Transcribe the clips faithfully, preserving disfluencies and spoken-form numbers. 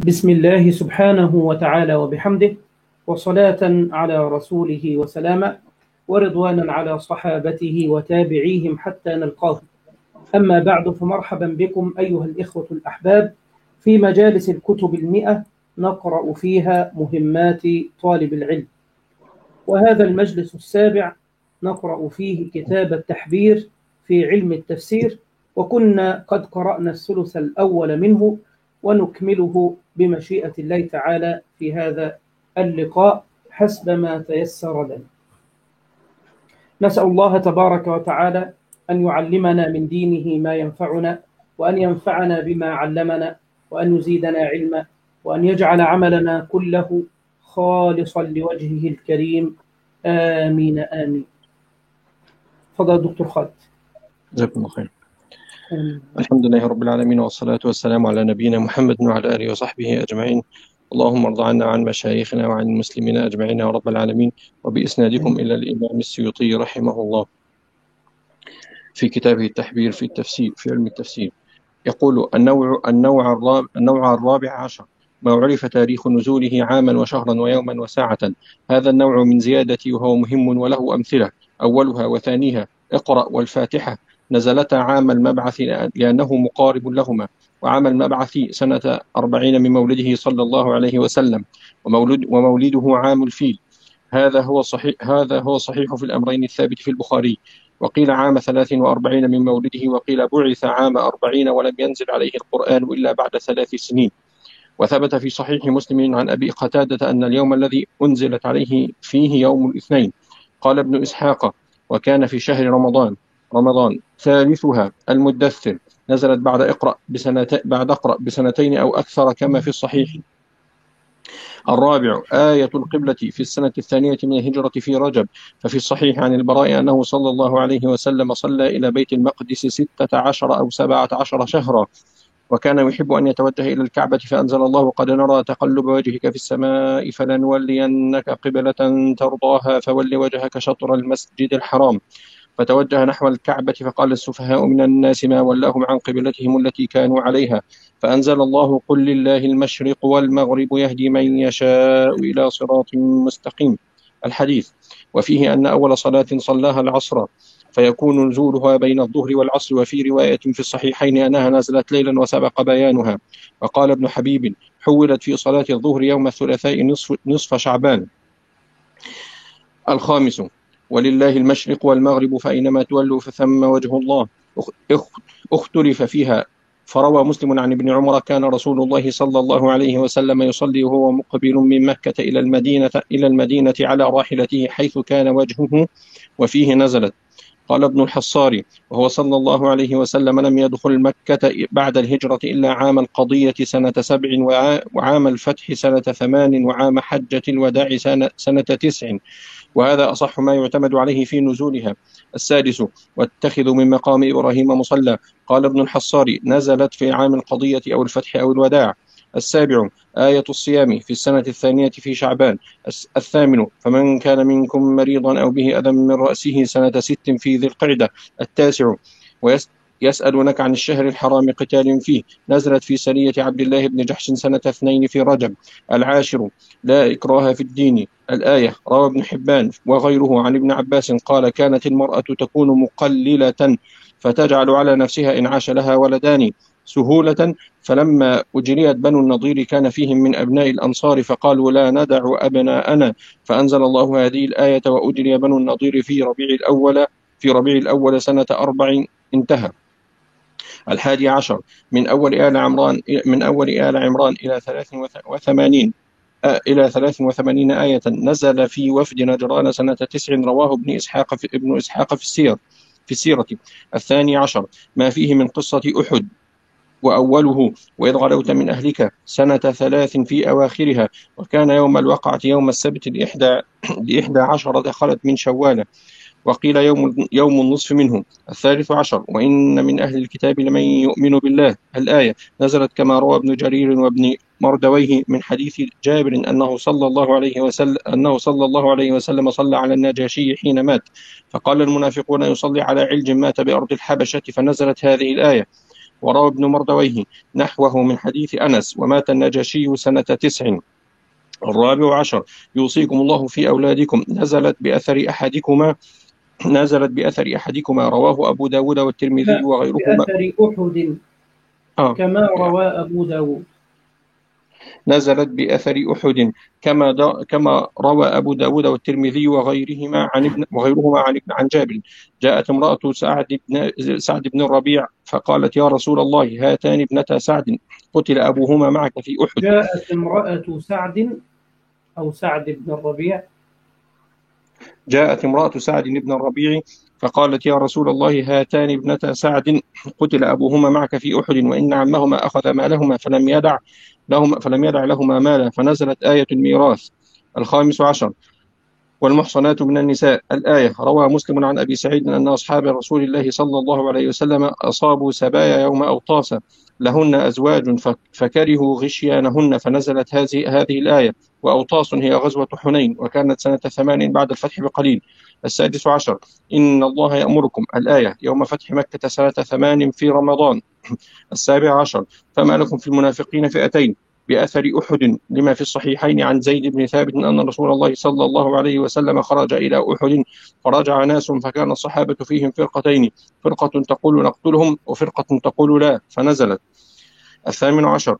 بسم الله سبحانه وتعالى وبحمده، وصلاة على رسوله وسلاما، ورضوانا على صحابته وتابعيهم حتى نلقاه. أما بعد، فمرحبا بكم أيها الإخوة الأحباب في مجالس الكتب المئة نقرأ فيها مهمات طالب العلم. وهذا المجلس السابع نقرأ فيه كتاب التحبير في علم التفسير، وكنا قد قرأنا الثلث الأول منه، ونكمله بمشيئة الله تعالى في هذا اللقاء حسب ما تيسر لنا. نسأل الله تبارك وتعالى أن يعلمنا من دينه ما ينفعنا، وأن ينفعنا بما علمنا، وأن يزيدنا علما، وأن يجعل عملنا كله خالصا لوجهه الكريم. آمين آمين. تفضل دكتور خالد. جزاكم الله خير. الحمد لله رب العالمين، والصلاة والسلام على نبينا محمد وعلى آله وصحبه أجمعين. اللهم ارض عنا وعن مشايخنا وعن المسلمين أجمعين يا رب العالمين. وبإسنادكم إلى الإمام السيوطي رحمه الله في كتابه التحبير في التفسير في علم التفسير، يقول: النوع النوع الرابع النوع الرابع عشر ما عرف تاريخ نزوله عاما وشهرا ويوما وساعة. هذا النوع من زيادتي وهو مهم وله أمثلة. أولها وثانيها اقرأ والفاتحة نزلتا عام المبعث لأنه مقارب لهما، وعام المبعث سنة أربعين من مولده صلى الله عليه وسلم، ومولد ومولده عام الفيل. هذا هو صحيح هذا هو صحيح في الأمرين الثابت في البخاري. وقيل عام ثلاث وأربعين من مولده، وقيل بعث عام أربعين ولم ينزل عليه القرآن إلا بعد ثلاث سنين. وثبت في صحيح مسلم عن أبي قتادة أن اليوم الذي أنزلت عليه فيه يوم الاثنين. قال ابن إسحاق: وكان في شهر رمضان رمضان ثالثها المدثر، نزلت بعد اقرأ بسنتين بعد اقرأ بسنتين أو أكثر كما في الصحيح. الرابع آية القبلة في السنة الثانية من الهجرة في رجب، ففي الصحيح عن البراء أنه صلى الله عليه وسلم صلى إلى بيت المقدس ستة عشر أو سبعة عشر شهرا، وكان يحب أن يتوجه إلى الكعبة، فأنزل الله: قد نرى تقلب وجهك في السماء فلنولينك قبلة ترضاها فول وجهك شطر المسجد الحرام. فتوجه نحو الكعبة، فقال: السفهاء من الناس ما ولاهم عن قبلتهم التي كانوا عليها. فأنزل الله: قل لله المشرق والمغرب يهدي من يشاء إلى صراط مستقيم. الحديث. وفيه أن أول صلاة صلاها العصر، فيكون نزولها بين الظهر والعصر. وفي رواية في الصحيحين أنها نزلت ليلا وسبق بيانها. وقال ابن حبيب: حولت في صلاة الظهر يوم الثلاثاء نصف, نصف شعبان. الخامس: ولله المشرق والمغرب فأينما تولوا فثم وجه الله. اختلف فيها، فروى مسلم عن ابن عمر: كان رسول الله صلى الله عليه وسلم يصلي وهو مقبل من مكة إلى المدينة إلى المدينة على راحلته حيث كان وجهه، وفيه نزلت. قال ابن الحصار: وهو صلى الله عليه وسلم لم يدخل مكة بعد الهجرة إلا عام القضية سنة سبع، وعام الفتح سنة ثمان، وعام حجة الوداع سنة, سنة تسع، وهذا أصح ما يعتمد عليه في نزولها. السادس: واتخذوا من مقام إبراهيم مصلى. قال ابن الحصار: نزلت في عام القضية أو الفتح أو الوداع. السابع: آية الصيام في السنة الثانية في شعبان. الثامن: فمن كان منكم مريضا أو به أذى من رأسه سنة ست في ذي القعدة. التاسع: ويسألونك عن الشهر الحرام قتال فيه، نزلت في سرية عبد الله بن جحش سنة اثنين في رجب. العاشر: لا إكراه في الدين. الآية. روى ابن حبان وغيره عن ابن عباس قال: كانت المرأة تكون مقللة فتجعل على نفسها إن عاش لها ولدان سهولة، فلما أجريت بنو النضير كان فيهم من أبناء الأنصار فقالوا: لا ندع أبناءنا، فأنزل الله هذه الآية: وأجري بنو النضير في ربيع الأول في ربيع الأول سنة أربع. انتهى. الحادي عشر: من أول آل عمران من أول آل عمران إلى ثلاث وثمانين إلى ثلاث وثمانين آية، نزل في وفد نجران سنة تسع، رواه ابن إسحاق في ابن إسحاق في السير في السيرة. الثاني عشر: ما فيه من قصة أحد، وأوله: وإذ غدوت من أهلك سنة ثلاث في أواخرها، وكان يوم الوقعة يوم السبت لإحدى لإحدى عشر دخلت من شوال، وقيل يوم يوم النصف منه. الثالث عشر: وإن من أهل الكتاب لمن يؤمن بالله. الآية. نزلت كما روى ابن جرير وابن مردويه من حديث جابر أنه صلى الله عليه وسلم أنه صلى الله عليه وسلم صلى على النجاشي حين مات، فقال المنافقون: يصلي على علج مات بأرض الحبشة، فنزلت هذه الآية. وروى ابن مردويه نحوه من حديث أنس. ومات النجاشي سنة تسع. الرابع عشر يوصيكم الله في أولادكم نزلت بأثر أحدكما نزلت بأثر أحدكما رواه أبو داود والترمذي لا، وغيرهما. بأثر أحد آه. كما روى أبو داود. نزلت بأثر أحد كما دا كما روى أبو داود والترمذي وغيرهما عن ابن وغيرهما عن ابن عن جابر. جاءت امرأة سعد بن سعد بن الربيع فقالت يا رسول الله هاتان ابنتا سعد قتل أبوهما معك في أحد. جاءت امرأة سعد أو سعد بن الربيع جاءت امرأة سعد بن الربيع فقالت يا رسول الله هاتان ابنتا سعد قتل أبوهما معك في أحد وإن عمهما أخذ مالهما فلم يدع لهما فلم يدع لهما مالا فنزلت آية الميراث. الخامس عشر والمحصنات من النساء الآية. روى مسلم عن أبي سعيد أن أصحاب رسول الله صلى الله عليه وسلم أصابوا سبايا يوم أوطاس لهن أزواج فكرهوا غشيانهن فنزلت هذه هذه الآية. وأوطاس هي غزوة حنين وكانت سنة ثمان بعد الفتح بقليل. السادس عشر إن الله يأمركم الآية يوم فتح مكة سنة ثمان في رمضان. السابع عشر فما لكم في المنافقين فئتين بأثر أحد لما في الصحيحين عن زيد بن ثابت أن رسول الله صلى الله عليه وسلم خرج إلى أحد فرجع ناس فكان الصحابة فيهم فرقتين فرقة تقول نقتلهم وفرقة تقول لا فنزلت. الثامن عشر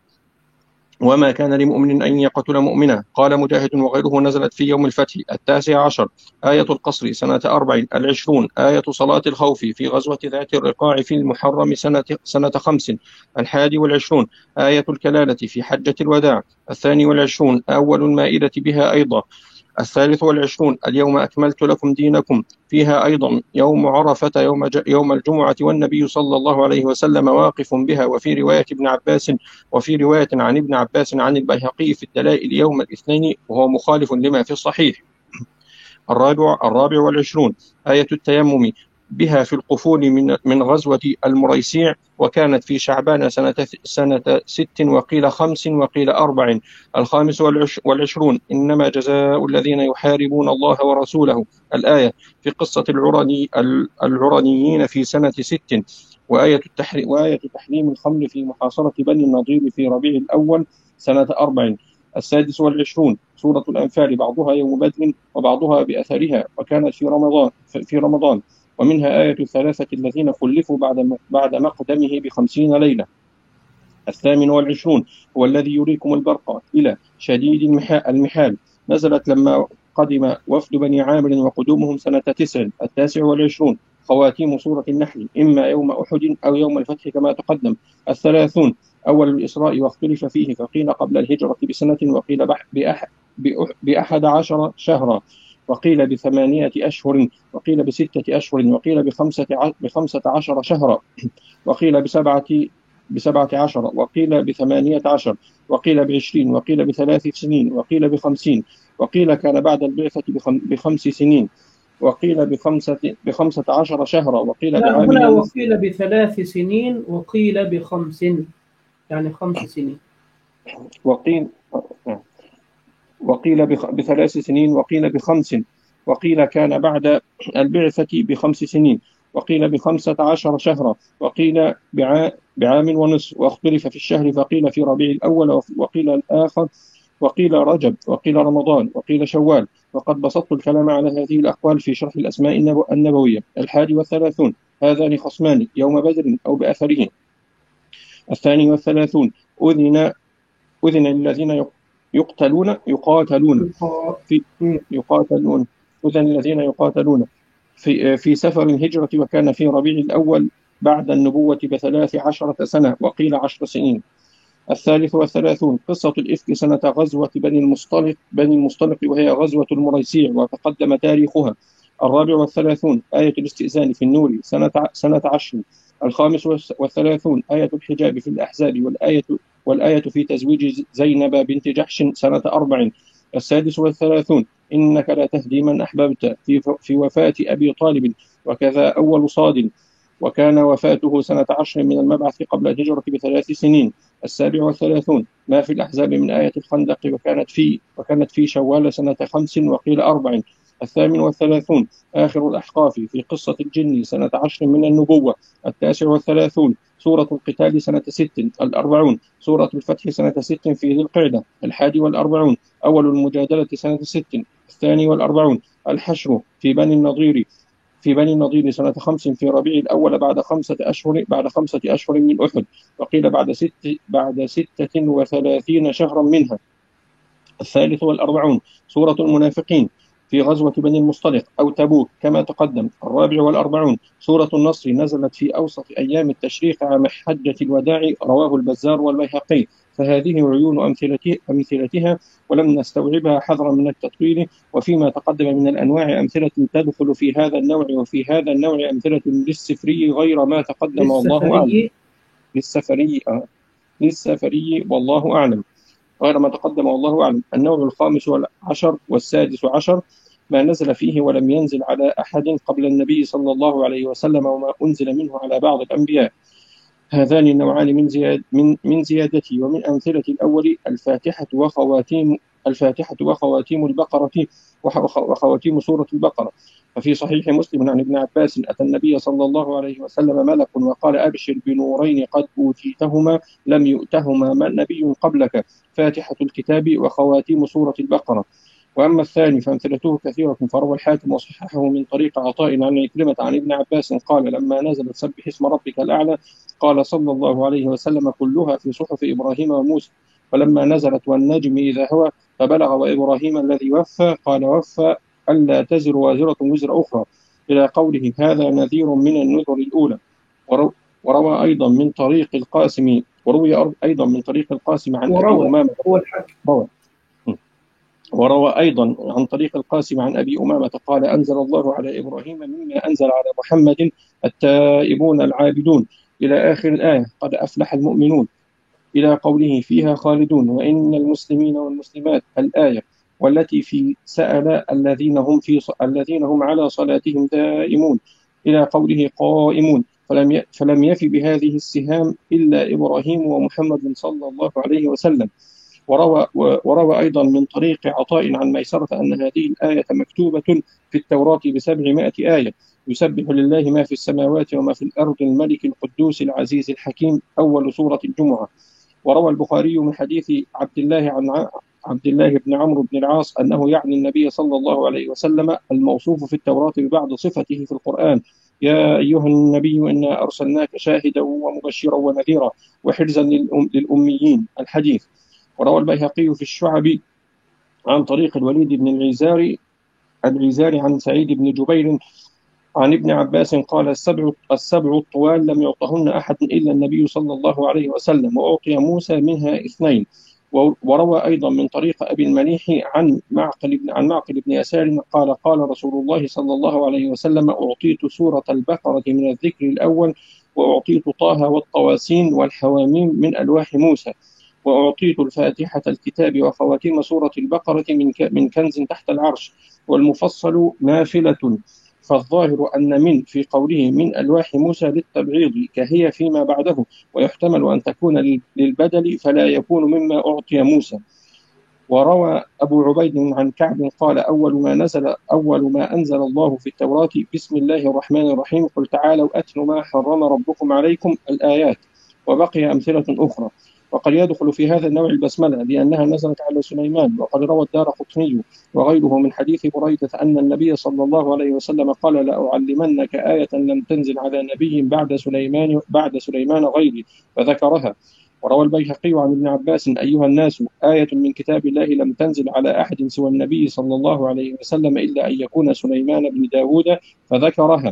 وما كان لمؤمن أن يقتل مؤمنا قال مجاهد وغيره نزلت في يوم الفتح. التاسع عشر آية القصر سنة أربع. العشرون آية صلاة الخوف في غزوة ذات الرقاع في المحرم سنة, سنة خمس. الحادي والعشرون آية الكلالة في حجة الوداع. الثاني والعشرون أول المائدة بها أيضا. الثالث والعشرون اليوم أكملت لكم دينكم فيها أيضا يوم عرفة يوم, يوم الجمعة والنبي صلى الله عليه وسلم واقف بها. وفي رواية ابن عباس وفي رواية عن ابن عباس عن البيهقي في الدلائل يوم الاثنين وهو مخالف لما في الصحيح. الرابع, الرابع والعشرون آية التيمم بها في القفول من من غزوة المريسيع وكانت في شعبان سنة سنة ست وقيل خمس وقيل أربع. الخامس والعشرون إنما جزاء الذين يحاربون الله ورسوله الآية في قصة العرني العرنيين في سنة ست. وآية التحريم وآية تحريم الخمر في محاصرة بني النضير في ربيع الأول سنة أربع. السادس والعشرون سورة الأنفال بعضها يوم بدر وبعضها بأثرها وكانت في رمضان في رمضان ومنها آية الثلاثة الذين خلفوا بعد بعد مقدمه بخمسين ليلة. الثامن والعشرون هو الذي يريكم البرق إلى شديد المحال نزلت لما قدم وفد بني عامر وقدومهم سنة تسع. التاسع والعشرون خواتيم سورة النحل إما يوم أحد أو يوم الفتح كما تقدم. الثلاثون أول الإسراء واختلف فيه فقيل قبل الهجرة بسنة وقيل بأح بأحد عشر شهرا وقيل بثمانية أشهر وقيل بستة أشهر وقيل بخمسة بخمسة عشر شهرا وقيل بسبعة بسبعة عشر وقيل بثمانية عشر وقيل بعشرين وقيل بثلاث سنين وقيل بخمسين وقيل كان بعد البعثة بخمس سنين وقيل بخمسة بخمسة عشر شهرا وقيل بعام. هنا وقيل بثلاث سنين وقيل بخمس يعني خمس سنين. وقيل وقيل بثلاث سنين وقيل بخمس وقيل كان بعد البعثة بخمس سنين وقيل بخمسة عشر شهرا وقيل بعام ونصف واختلف في الشهر فقيل في ربيع الأول وقيل الآخر وقيل رجب وقيل رمضان وقيل شوال. وقد بسطت الكلام على هذه الأقوال في شرح الأسماء النبوية. الحادي والثلاثون هذان خصمان يوم بدر أو بأثره. الثاني والثلاثون أذن أذن للذين يقتلون يقاتلون في يقاتلون أذن الذين يقاتلون في في سفر الهجرة وكان في ربيع الأول بعد النبوة بثلاث عشرة سنة وقيل عشر سنين. الثالث والثلاثون قصة الإفك سنة غزوة بني المصطلق بني المصطلق وهي غزوة المريسيع وتقدم تاريخها. الرابع والثلاثون آية الاستئذان في النور سنة سنة عشر. الخامس والثلاثون آية الحجاب في الأحزاب والآية والآية في تزويج زينب بنت جحش سنة أربع. السادس والثلاثون إنك لا تهدي من أحببت في في وفاة أبي طالب وكذا أول صاد وكان وفاته سنة عشر من المبعث قبل الهجرة بثلاث سنين. السابع والثلاثون ما في الأحزاب من آية الخندق وكانت في وكانت في شوال سنة خمس وقيل أربع. الثامن والثلاثون آخر الأحقاف في قصة الجن سنة عشر من النبوة. التاسع والثلاثون سورة القتال سنة ست. الأربعون سورة الفتح سنة ست في ذي القعدة. الحادي والأربعون أول المجادلة سنة ست. الثاني والأربعون الحشر في بني النضير في بني النضير سنة خمس في ربيع الأول بعد خمسة أشهر بعد خمسة أشهر من أحد، وقيل بعد ست بعد ستة وثلاثين شهرا منها. الثالث والأربعون سورة المنافقين في غزوة بني المصطلق أو تبوك كما تقدم. الرابع والأربعون سورة النصر نزلت في أوسط أيام التشريق عام حجة الوداع، رواه البزار والبيهقي، فهذه عيون أمثلته أمثلتها ولم نستوعبها حذرا من التطويل. وفيما تقدم من الأنواع أمثلة تدخل في هذا النوع، وفي هذا النوع أمثلة للسفري غير ما تقدم والله أعلم. للسفري آه. للسفري والله أعلم غير ما تقدم والله أعلم. النوع الخامس والعشر والسادس عشر ما نزل فيه ولم ينزل على أحد قبل النبي صلى الله عليه وسلم وما أنزل منه على بعض الأنبياء. هذان النوعان من زياد من من زيادته ومن أمثلة الأول الفاتحة وخواتيم الفاتحة وخواتيم البقرة وخواتيم سورة البقرة. ففي صحيح مسلم عن ابن عباس أتى النبي صلى الله عليه وسلم ملك وقال أبشر بنورين قد أوتيتهما لم يؤتهما نبي قبلك، فاتحة الكتاب وخواتيم سورة البقرة. وأما الثاني فأمثلته كثيرة، فروى الحاكم وصححه من طريق عطاء عن عكرمة عن ابن عباس قال لما نزلت سبح اسم ربك الأعلى قال صلى الله عليه وسلم كلها في صحف إبراهيم وموسى. ولما نزلت والنجم إذا هوى فبلغ وإبراهيم الذي وفى قال وفى ألا تزر وازرة وزر أخرى إلى قوله هذا نذير من النذر الأولى. وروى أيضا من طريق القاسم وروي أيضا من طريق القاسم عن أبي أمامة روى وروى أيضا عن طريق القاسم عن أبي أمامة قال أنزل الله على إبراهيم مما أنزل على محمد التائبون العابدون إلى آخر الآية قد أفلح المؤمنون إلى قوله فيها خالدون وإن المسلمين والمسلمات الآية والتي في سأل الذين هم في الذين هم على صلاتهم دائمون إلى قوله قائمون فلم ي... فلم يف بهذه السهام إلا إبراهيم ومحمد صلى الله عليه وسلم. وروى, وروى أيضا من طريق عطاء عن ميسرة أن هذه الآية مكتوبة في التوراة بسبعمائة آية يسبح لله ما في السماوات وما في الأرض الملك القدوس العزيز الحكيم أول سورة الجمعة. وروى البخاري من حديث عبد الله عن عبد الله بن عمرو بن العاص أنه يعني النبي صلى الله عليه وسلم الموصوف في التوراة ببعض صفته في القرآن يا أيها النبي إنا أرسلناك شاهدا ومبشرا ونذيرا وحرزا للأميين الحديث. وروى البيهقي في الشعب عن طريق الوليد بن العزاري العزاري عن سعيد بن جبير عن ابن عباس قال السبع السبع الطوال لم يعطهن أحد إلا النبي صلى الله عليه وسلم وأعطي موسى منها اثنين. وروى أيضا من طريق أبي المليح عن معقل بن عن معقل بن يسار قال قال رسول الله صلى الله عليه وسلم أعطيت سورة البقرة من الذكر الأول وأعطيت طه والطواسين والحواميم من ألواح موسى وأعطيت الفاتحة الكتاب وخواتيم سورة البقرة من من كنز تحت العرش والمفصل نافلة. فالظاهر أن من في قوله من ألواح موسى للتبعيض كهي فيما بعده ويحتمل أن تكون للبدل فلا يكون مما أعطي موسى. وروى أبو عبيد عن كعب قال أول ما نزل أول ما أنزل الله في التوراة بسم الله الرحمن الرحيم قل تعالوا أتل ما حرم ربكم عليكم الآيات. وبقي أمثلة أخرى. وقد يدخل في هذا النوع البسملة لأنها نزلت على سليمان. وقد روى الدارقطني وغيره من حديث بريدة أن النبي صلى الله عليه وسلم قال لأعلمنك آية لم تنزل على نبي بعد سليمان بعد سليمان غيري فذكرها. وروى البيهقي عن ابن عباس أيها الناس آية من كتاب الله لم تنزل على أحد سوى النبي صلى الله عليه وسلم إلا أن يكون سليمان بن داود فذكرها.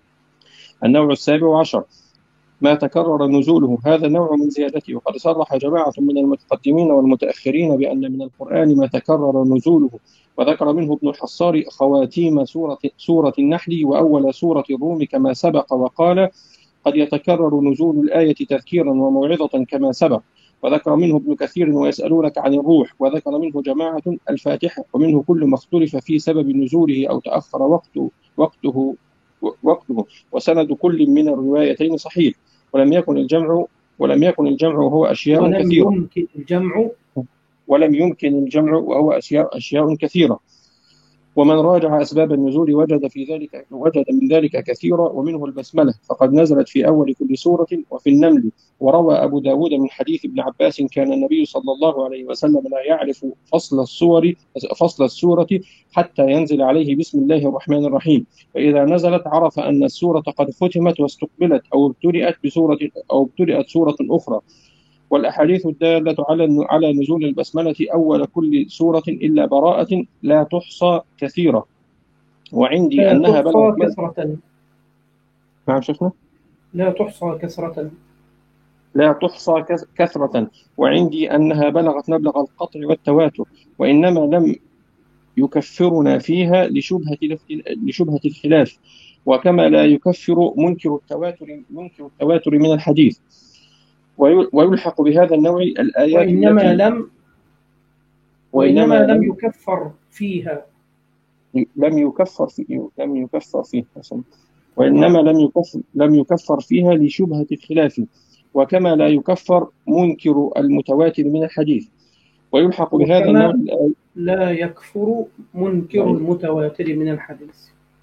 النوع السابع عشر ما تكرر نزوله هذا نوع من زيادته. وقد صرح جماعة من المتقدمين والمتأخرين بأن من القرآن ما تكرر نزوله وذكر منه ابن الحصار خواتيم سورة, سورة النحل وأول سورة الروم كما سبق وقال قد يتكرر نزول الآية تذكيرا وموعظة كما سبق. وذكر منه ابن كثير ويسألونك عن الروح وذكر منه جماعة الفاتحة ومنه كل ما اختلف في سبب نزوله أو تأخر وقته وقته وقته وسند كل من الروايتين صحيح. ولم يكن الجمع ولم يكن الجمع وهو أشياء ولم كثيرة يمكن الجمع ولم يمكن الجمع وهو أشياء أشياء كثيرة. ومن راجع أسباب النزول وجد في ذلك وجد من ذلك كثيرا، ومنه البسملة فقد نزلت في أول كل سورة وفي النمل. وروى أبو داود من حديث ابن عباس كان النبي صلى الله عليه وسلم لا يعرف فصل السور فصل السورة حتى ينزل عليه بسم الله الرحمن الرحيم، فإذا نزلت عرف أن السورة قد ختمت واستقبلت أو ابتدأت بسورة أو ابتدأت سورة أخرى. والأحاديث الدالة على على نزول البسملة أول كل سورة إلا براءة لا تحصى كثيرة، وعندي لا أنها تحصى بلغت. كثرة. نعم شيخنا. لا تحصى كثرة. لا تحصى كثرة، وعندي أنها بلغت مبلغ القطع والتواتر، وإنما لم يكفرنا فيها لشبهة لشبهة الخلاف، وكما لا يكفر منكر التواتر منكر التواتر من الحديث. ويلحق بهذا النوع الآيات وإنما التي لم وإنما لم يكفر فيها لم يكفر فيه لم يكفر فيه وإنما لم يكفر لم يكفر فيها لشبهة الخلاف، وكما لا يكفر منكر المتواتر من الحديث. ويلحق بهذا النوع الآيات لا يكفر منكر المتواتر من الحديث.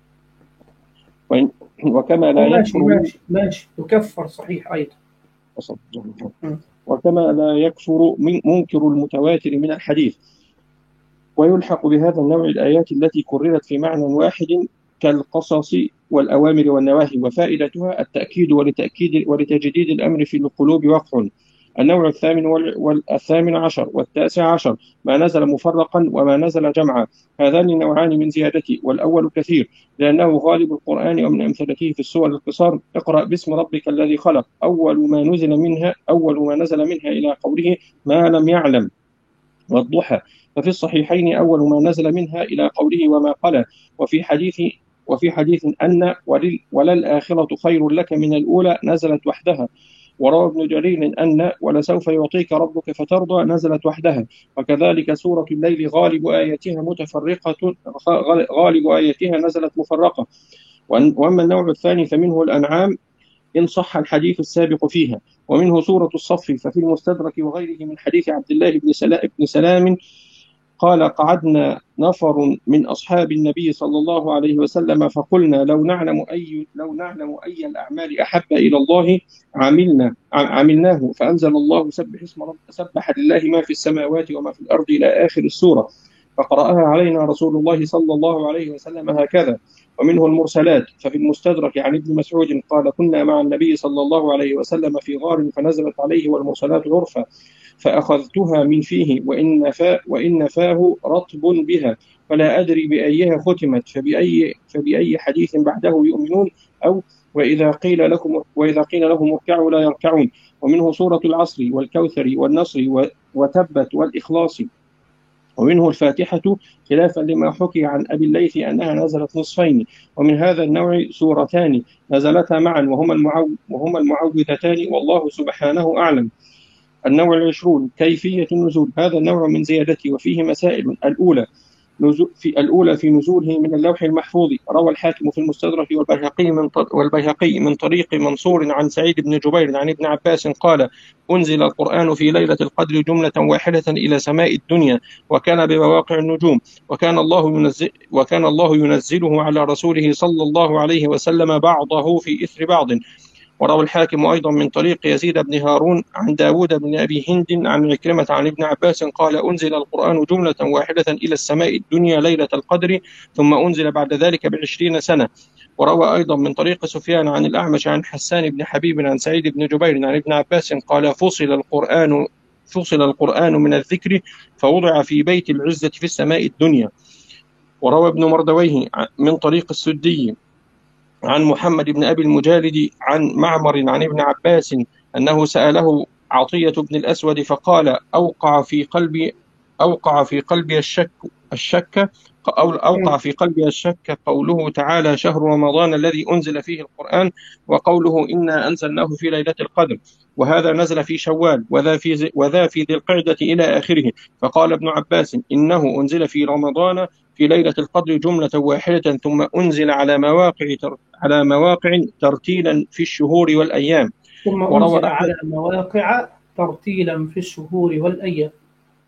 وكما لا ماشي يكفر ماشي ماشي يكفر صحيح أيضا. وكما لا يكفر منكر المتواتر من الحديث. ويلحق بهذا النوع الآيات التي كررت في معنى واحد كالقصص والأوامر والنواهي، وفائدتها التأكيد ولتأكيد ولتجديد الأمر في القلوب وقع. النوع الثامن والثامن عشر والتاسع عشر ما نزل مفرقا وما نزل جمعا، هذان نوعان من زيادته، والأول كثير لأنه غالب القرآن، ومن أمثلته في السور القصار اقرأ باسم ربك الذي خلق، أول ما نزل منها أول ما نزل منها إلى قوله ما لم يعلم، والضحى. ففي الصحيحين أول ما نزل منها إلى قوله وما قلى. وفي حديث وفي حديث أن وللآخرة خير لك من الأولى نزلت وحدها. وروى ابن جرير أن ولسوف يعطيك ربك فترضى نزلت وحدها. وكذلك سورة الليل غالب آياتها متفرقة غالب آياتها نزلت مفرقة. وأما النوع الثاني فمنه الأنعام إن صح الحديث السابق فيها، ومنه سورة الصف. ففي المستدرك وغيره من حديث عبد الله بن سلام قال قعدنا نفر من أصحاب النبي صلى الله عليه وسلم فقلنا لو نعلم أي لو نعلم أي الأعمال أحب إلى الله عملنا عملناه، فأنزل الله سبح اسم رب سبح لله ما في السماوات وما في الأرض إلى آخر السورة، فقرأها علينا رسول الله صلى الله عليه وسلم هكذا. ومنه المرسلات. ففي المستدرك عن ابن مسعود قال كنا مع النبي صلى الله عليه وسلم في غار فنزلت عليه والمرسلات عرفا، فأخذتها من فيه وإن, فا وإن فاه رطب بها، فلا أدري بأيها ختمت، فبأي, فبأي حديث بعده يؤمنون، أو وإذا قيل لكم وإذا قيل لهم اركعوا لا يركعون. ومنه سورة العصر والكوثر والنصر وتبت والإخلاص. ومنه الفاتحة خلافا لما حكي عن أبي الليث أنها نزلت نصفين. ومن هذا النوع سورتان نزلتا معا وهما, المعو وهما المعوذتان، والله سبحانه أعلم. النوع العشرون كيفية النزول. هذا النوع من زيادته وفيه مسائل. الأولى في الأولى في نزوله من اللوح المحفوظ. روى الحاكم في المستدرك والبيهقي من والبيهقي من طريق منصور عن سعيد بن جبير عن ابن عباس قال أنزل القرآن في ليلة القدر جملة واحدة إلى سماء الدنيا، وكان بمواقع النجوم، وكان الله ينزل وكان الله ينزله على رسوله صلى الله عليه وسلم بعضه في إثر بعض. وروى الحاكم أيضا من طريق يزيد بن هارون عن داود بن أبي هند عن عكرمة عن ابن عباس قال أنزل القرآن جملة واحدة إلى السماء الدنيا ليلة القدر، ثم أنزل بعد ذلك بعشرين سنة. وروى أيضا من طريق سفيان عن الأعمش عن حسان بن حبيب عن سعيد بن جبير عن ابن عباس قال فصل القرآن فصل القرآن من الذكر فوضع في بيت العزة في السماء الدنيا. وروى ابن مردويه من طريق السدي عن محمد بن أبي المجالد عن معمر عن ابن عباس أنه سأله عطية بن الأسود فقال أوقع في قلبي أوقع في قلبي الشك الشك أو أوقع في قلبي الشك قوله تعالى شهر رمضان الذي أنزل فيه القرآن، وقوله إنا أنزلناه في ليلة القدر، وهذا نزل في شوال وذا في وذا في ذي القعدة إلى آخره. فقال ابن عباس إنه أنزل في رمضان في ليلة القدر جملة واحدة، ثم أنزل على مواقع تر... على مواقع ترتيلا في الشهور والأيام. ثم أنزل على مواقع ترتيلا في الشهور والأيام.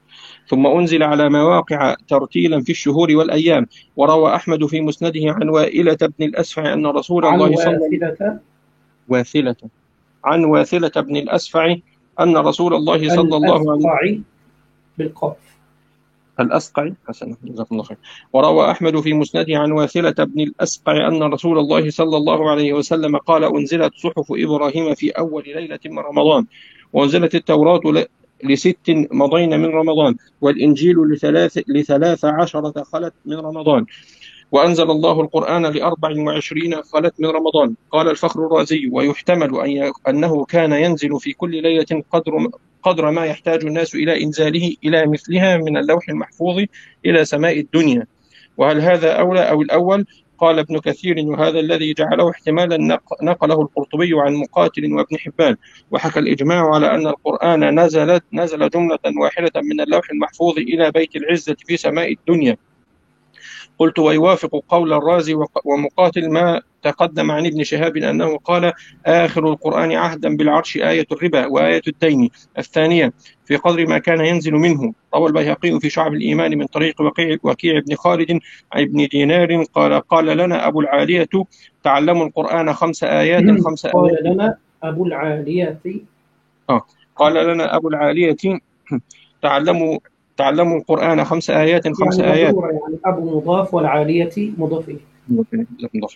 ثم أنزل على مواقع ترتيلا في الشهور والأيام. وروى أحمد في مسنده عن وائلة بن الأسفع أن رسول عن الله صلى الله عليه واثلة واثلة عن واثلة بن الأسفع أن رسول الله صلى الله عليه الأسقع بالقاف. الأسقع حسنا جزاكم الله خير. وروى أحمد في مسنده عن واثلة بن الأسقع أن رسول الله صلى الله عليه وسلم قال: أنزلت صحف إبراهيم في أول ليلة من رمضان، وأنزلت التوراة لست مضين من رمضان، والإنجيل لثلاث, لثلاث عشرة خلت من رمضان، وأنزل الله القرآن لأربع وعشرين خلت من رمضان. قال الفخر الرازي: ويحتمل أن أنه كان ينزل في كل ليلة قدر قدر ما يحتاج الناس إلى إنزاله إلى مثلها من اللوح المحفوظ إلى سماء الدنيا. وهل هذا أولى أو الأول؟ قال ابن كثير: وهذا الذي جعله احتمالا نقله القرطبي عن مقاتل وابن حبان. وحكى الإجماع على أن القرآن نزلت نزل جملة واحدة من اللوح المحفوظ إلى بيت العزة في سماء الدنيا. قلت: ويوافق قول الرازي ومقاتل ما تقدم عن ابن شهاب أنه قال: آخر القرآن عهدا بالعرش آية الربا وآية الدين الثانية في قدر ما كان ينزل منه. روى البيهقي في شعب الإيمان من طريق وكيع, وكيع بن خالد عن ابن دينار قال: قال لنا أبو العالية: تعلموا القرآن خمس آيات خمس آيات قال لنا أبو العالية آه. قال لنا أبو العالية: تعلموا تعلموا القرآن خمس آيات خمس يعني آيات يعني أبو مضاف والعالية مضاف إليه.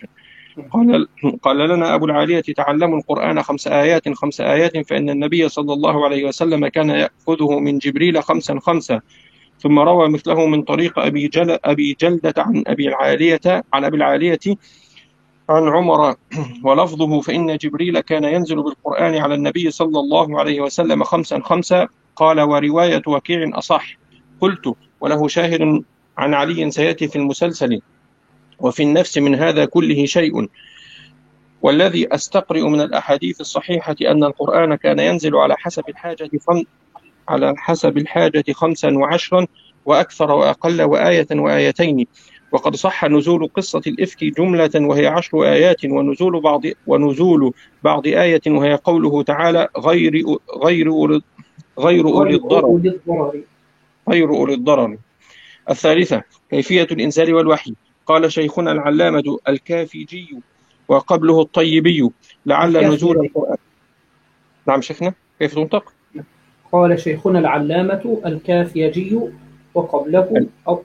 قال قال لنا أبو العالية: تعلموا القرآن خمس آيات خمس آيات، فإن النبي صلى الله عليه وسلم كان يأخذه من جبريل خمسا خمسا. ثم روى مثله من طريق أبي, جل أبي جلدة عن أبي العالية عن أبي العالية عن عمر ولفظه: فإن جبريل كان ينزل بالقرآن على النبي صلى الله عليه وسلم خمسا خمسا. قال: ورواية وكيع أصح. قلت: وله شاهد عن علي سيأتي في المسلسل. وفي النفس من هذا كله شيء. والذي أستقرئ من الأحاديث الصحيحة أن القرآن كان ينزل على حسب الحاجة خم... على حسب الحاجة خمسا وعشرا وأكثر وأقل وآية وآيتين. وقد صح نزول قصة الإفك جملة وهي عشر آيات، ونزول بعض ونزول بعض آية وهي قوله تعالى: غير غير غير أولي الضرر غير أولي الضرر. الثالثة كيفية الإنزال والوحي. قال شيخنا العلامة الكافيجي وقبله الطيبي: لعل نزول القرآن. نعم شيخنا، كيف تنطق؟ قال شيخنا العلامة الكافيجي وقبله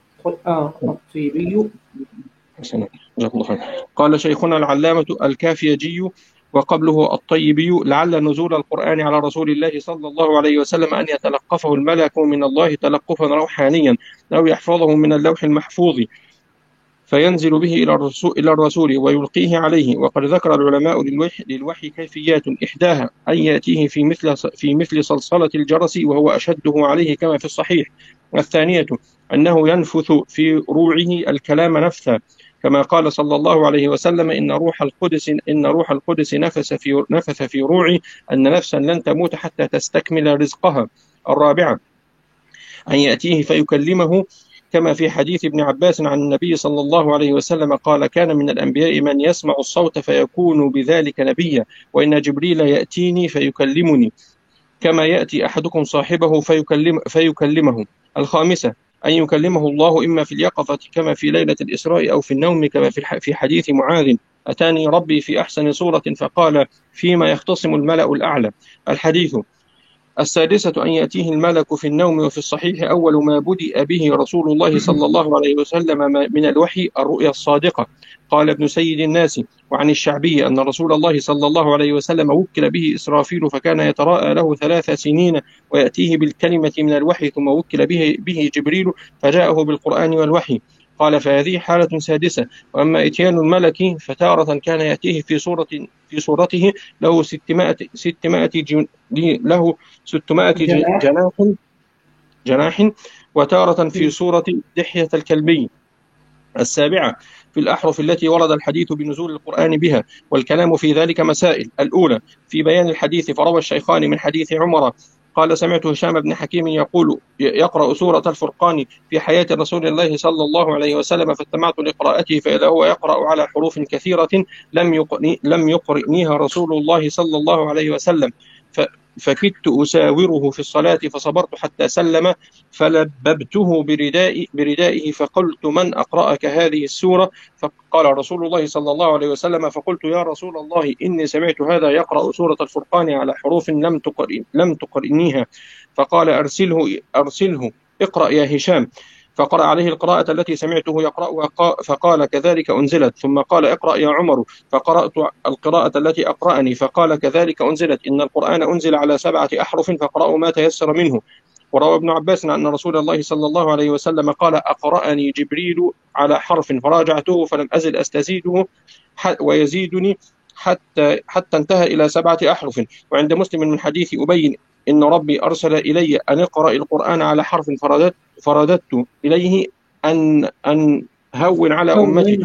الطيبي. قال شيخنا العلامة الكافيجي وقبله الطيبي: لعل نزول القرآن على رسول الله صلى الله عليه وسلم أن يتلقفه الملك من الله تلقفا روحانيا، أو يحفظه من اللوح المحفوظ فينزل به إلى الرسول, إلى الرسول ويلقيه عليه. وقد ذكر العلماء للوحي, للوحي كيفيات: إحداها أن يأتيه في مثل, في مثل صلصلة الجرس وهو أشده عليه كما في الصحيح. والثانية أنه ينفث في روعه الكلام نفثا، كما قال صلى الله عليه وسلم: إن روح القدس إن روح القدس نفث في نفث في روعي أن نفسا لن تموت حتى تستكمل رزقها. الرابعة أن يأتيه فيكلمه، كما في حديث ابن عباس عن النبي صلى الله عليه وسلم قال: كان من الأنبياء من يسمع الصوت فيكون بذلك نبيا، وإن جبريل يأتيني فيكلمني كما يأتي أحدكم صاحبه فيكلم فيكلمه. الخامسة أن يكلمه الله إما في اليقظة كما في ليلة الإسراء، أو في النوم كما في حديث معاذ: أتاني ربي في أحسن صورة فقال: فيما يختصم الملأ الأعلى. الحديث. السادسة أن يأتيه الملك في النوم. وفي الصحيح: أول ما بدأ به رسول الله صلى الله عليه وسلم من الوحي الرؤيا الصادقة. قال ابن سيد الناس وعن الشعبي أن رسول الله صلى الله عليه وسلم وكل به إسرافيل فكان يتراءى له ثلاث سنين ويأتيه بالكلمة من الوحي، ثم وكل به, به جبريل فجاءه بالقرآن والوحي. قال: فهذه حالة سادسة. وأما إتيان الملك فتارة كان يأتيه في صورة في صورته له ستمائة ستمائة جن له ستمائة جناح جناح وتارة في صورة دحية الكلبي. السابعة في الأحرف التي ورد الحديث بنزول القرآن بها، والكلام في ذلك مسائل. الأولى في بيان الحديث، فروى الشيخان من حديث عمر قال: سمعت هشام بن حكيم يقول: يقرأ سورة الفرقان في حياة رسول الله صلى الله عليه وسلم، فاستمعت لقراءته فإذا هو يقرأ على حروف كثيرة لم لم يقرئنيها رسول الله صلى الله عليه وسلم، فكدت أساوره في الصلاة فصبرت حتى سلم فلببته بردائي بردائه فقلت من أقرأك هذه السورة؟ فقال رسول الله صلى الله عليه وسلم فقلت يا رسول الله إني سمعت هذا يقرأ سورة الفرقان على حروف لم تقرئ لم تقرئنيها. فقال أرسله أرسله اقرأ يا هشام. فقرأ عليه القراءة التي سمعته يقرأها فقال كذلك أنزلت. ثم قال اقرأ يا عمر. فقرأت القراءة التي أقرأني فقال كذلك أنزلت. إن القرآن أنزل على سبعة أحرف فاقرأوا ما تيسر منه. وروى ابن عباس أن رسول الله صلى الله عليه وسلم قال أقرأني جبريل على حرف فراجعته فلم أزل أستزيده ويزيدني حتى حتى انتهى إلى سبعة أحرف. وعند مسلم من حديث أبي إن ربي أرسل إلي أن اقرأ القرآن على حرف فرددت, فرددت إليه أن أن هون على أمتي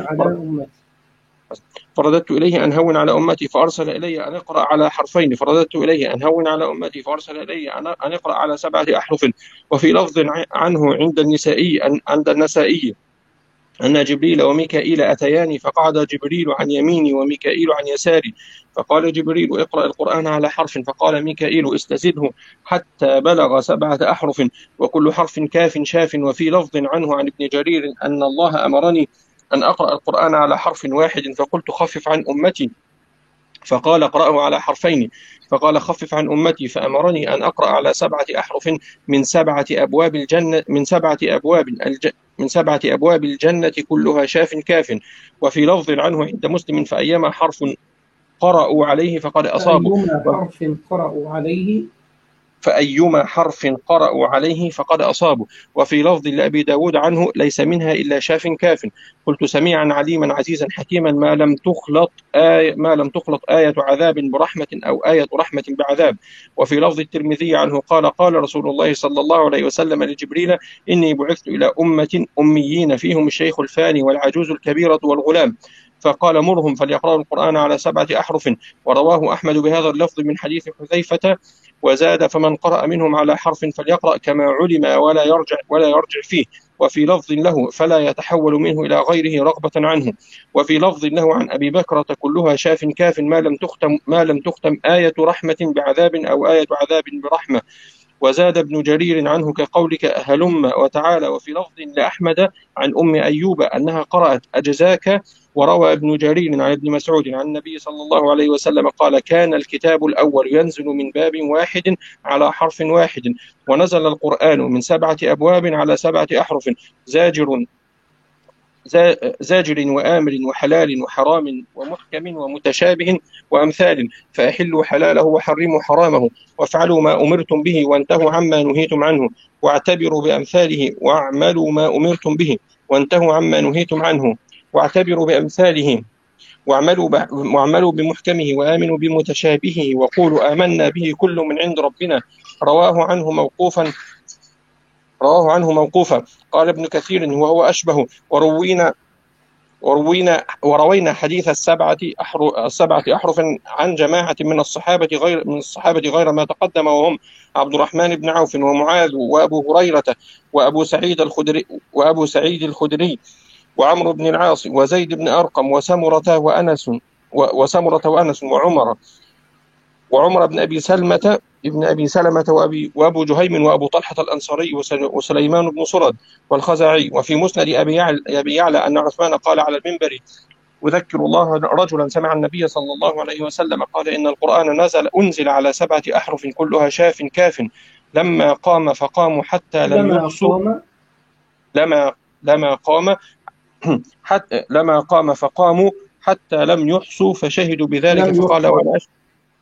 فرددت إليه أن هون على أمتي فأرسل إلي أن اقرأ على حرفين فرددت إليه أن هون على أمتي فأرسل إلي أن اقرأ على سبعة أحرف. وفي لفظ عنه عند النسائي عند النسائي أن جبريل وميكائيل أتياني فقعد جبريل عن يميني وميكائيل عن يساري. فقال جبريل اقرأ القرآن على حرف فقال ميكائيل استزده حتى بلغ سبعة أحرف وكل حرف كاف شاف. وفي لفظ عنه عن ابن جرير أن الله أمرني أن أقرأ القرآن على حرف واحد فقلت خفف عن أمتي فقال اقرأه على حرفين فقال خفف عن أمتي فأمرني أن أقرأ على سبعة أحرف من سبعة أبواب الجنة من سبعة أبواب الج... من سبعة أبواب الجنة كلها شاف كاف. وفي لفظ عنه عند مسلم فأيما حرف قرأوا عليه فقد أصابوا فأيما حرف قرأوا عليه فأيما حرف قرأوا عليه فقد أصابوا. وفي لفظ لأبي داود عنه ليس منها إلا شاف كاف. قلت سميعا عليما عزيزا حكيما ما لم تخلط آية ما لم تخلط آية عذاب برحمة أو آية رحمة بعذاب. وفي لفظ الترمذي عنه قال قال رسول الله صلى الله عليه وسلم لجبريل إني بعثت إلى أمة أميين فيهم الشيخ الفاني والعجوز الكبيرة والغلام فقال مرهم فليقرأوا القرآن على سبعة أحرف. ورواه أحمد بهذا اللفظ من حديث حذيفة وزاد فمن قرأ منهم على حرف فليقرأ كما علم ولا يرجع ولا يرجع فيه. وفي لفظ له فلا يتحول منه إلى غيره رغبة عنه. وفي لفظ له عن أبي بكرة كلها شاف كاف ما لم تختم ما لم تختم آية رحمة بعذاب أو آية عذاب برحمة. وزاد ابن جرير عنه كقولك هلم وتعالى. وفي لفظ لأحمد عن أم أيوب أنها قرأت أجزاك. وروى ابن جرير عن ابن مسعود عن النبي صلى الله عليه وسلم قال كان الكتاب الأول ينزل من باب واحد على حرف واحد ونزل القرآن من سبعة أبواب على سبعة أحرف زاجر زاجر وآمر وحلال وحرام ومحكم ومتشابه وأمثال فأحلوا حلاله وحرموا حرامه وافعلوا ما أمرتم به وانتهوا عما نهيتم عنه واعتبروا بأمثاله واعملوا ما أمرتم به وانتهوا عما نهيتم عنه واعتبروا بأمثاله واعملوا واعملوا بمحكمه وآمنوا بمتشابهه وقولوا آمنا به كل من عند ربنا. رواه عنه موقوفا رواه عنه موقوفا. قال ابن كثير وهو أشبه. وروينا وروينا وروينا حديث السبعة أحرف السبعة أحرف عن جماعة من الصحابة غير من الصحابة غير ما تقدم وهم عبد الرحمن بن عوف ومعاذ وأبو هريرة وأبو سعيد الخدري وأبو سعيد الخدري وعمرو بن العاص وزيد بن أرقم وسمرة وأنس وسمرة وأنس وعمر وعمر بن أبي سلمة ابن أبي سلمة وأبي وأبو جهيم وأبو طلحة الأنصاري وسليمان بن صرد والخزاعي. وفي مسند أبي يعلى, أبي يعلى أن عثمان قال على المنبر أذكر الله رجلا سمع النبي صلى الله عليه وسلم قال إن القرآن نزل أنزل على سبعة أحرف كلها شاف كاف لما قام فقاموا حتى لم يحصوا لما لما قام حتى لما قام فقاموا حتى لم يحصوا فشهدوا بذلك فقال وأنا أشهد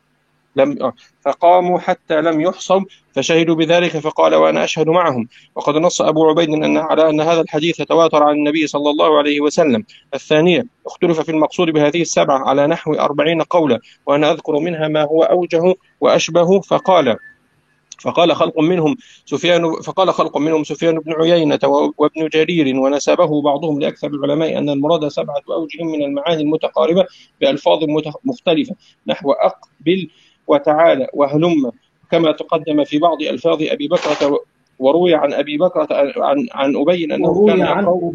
لم فقاموا حتى لم يحصوا فشهدوا بذلك فقال وأنا أشهد معهم. وقد نص أبو عبيد أن على أن هذا الحديث تواتر عن النبي صلى الله عليه وسلم. الثانية اختلف في المقصود بهذه السبعة على نحو أربعين قولا وأنا أذكر منها ما هو أوجه وأشبه. فقال فقال خلق منهم سفيان فقال خلق منهم سفيان بن عيينة وابن جرير ونسبه بعضهم لأكثر العلماء أن المراد سبعة أوجه من المعاني المتقاربة بألفاظ مختلفة نحو أقبل وتعالى وهلم كما تقدم في بعض ألفاظ أبي بكرة. وروي عن أبي بكرة عن عن أبي أنه كان يقرأ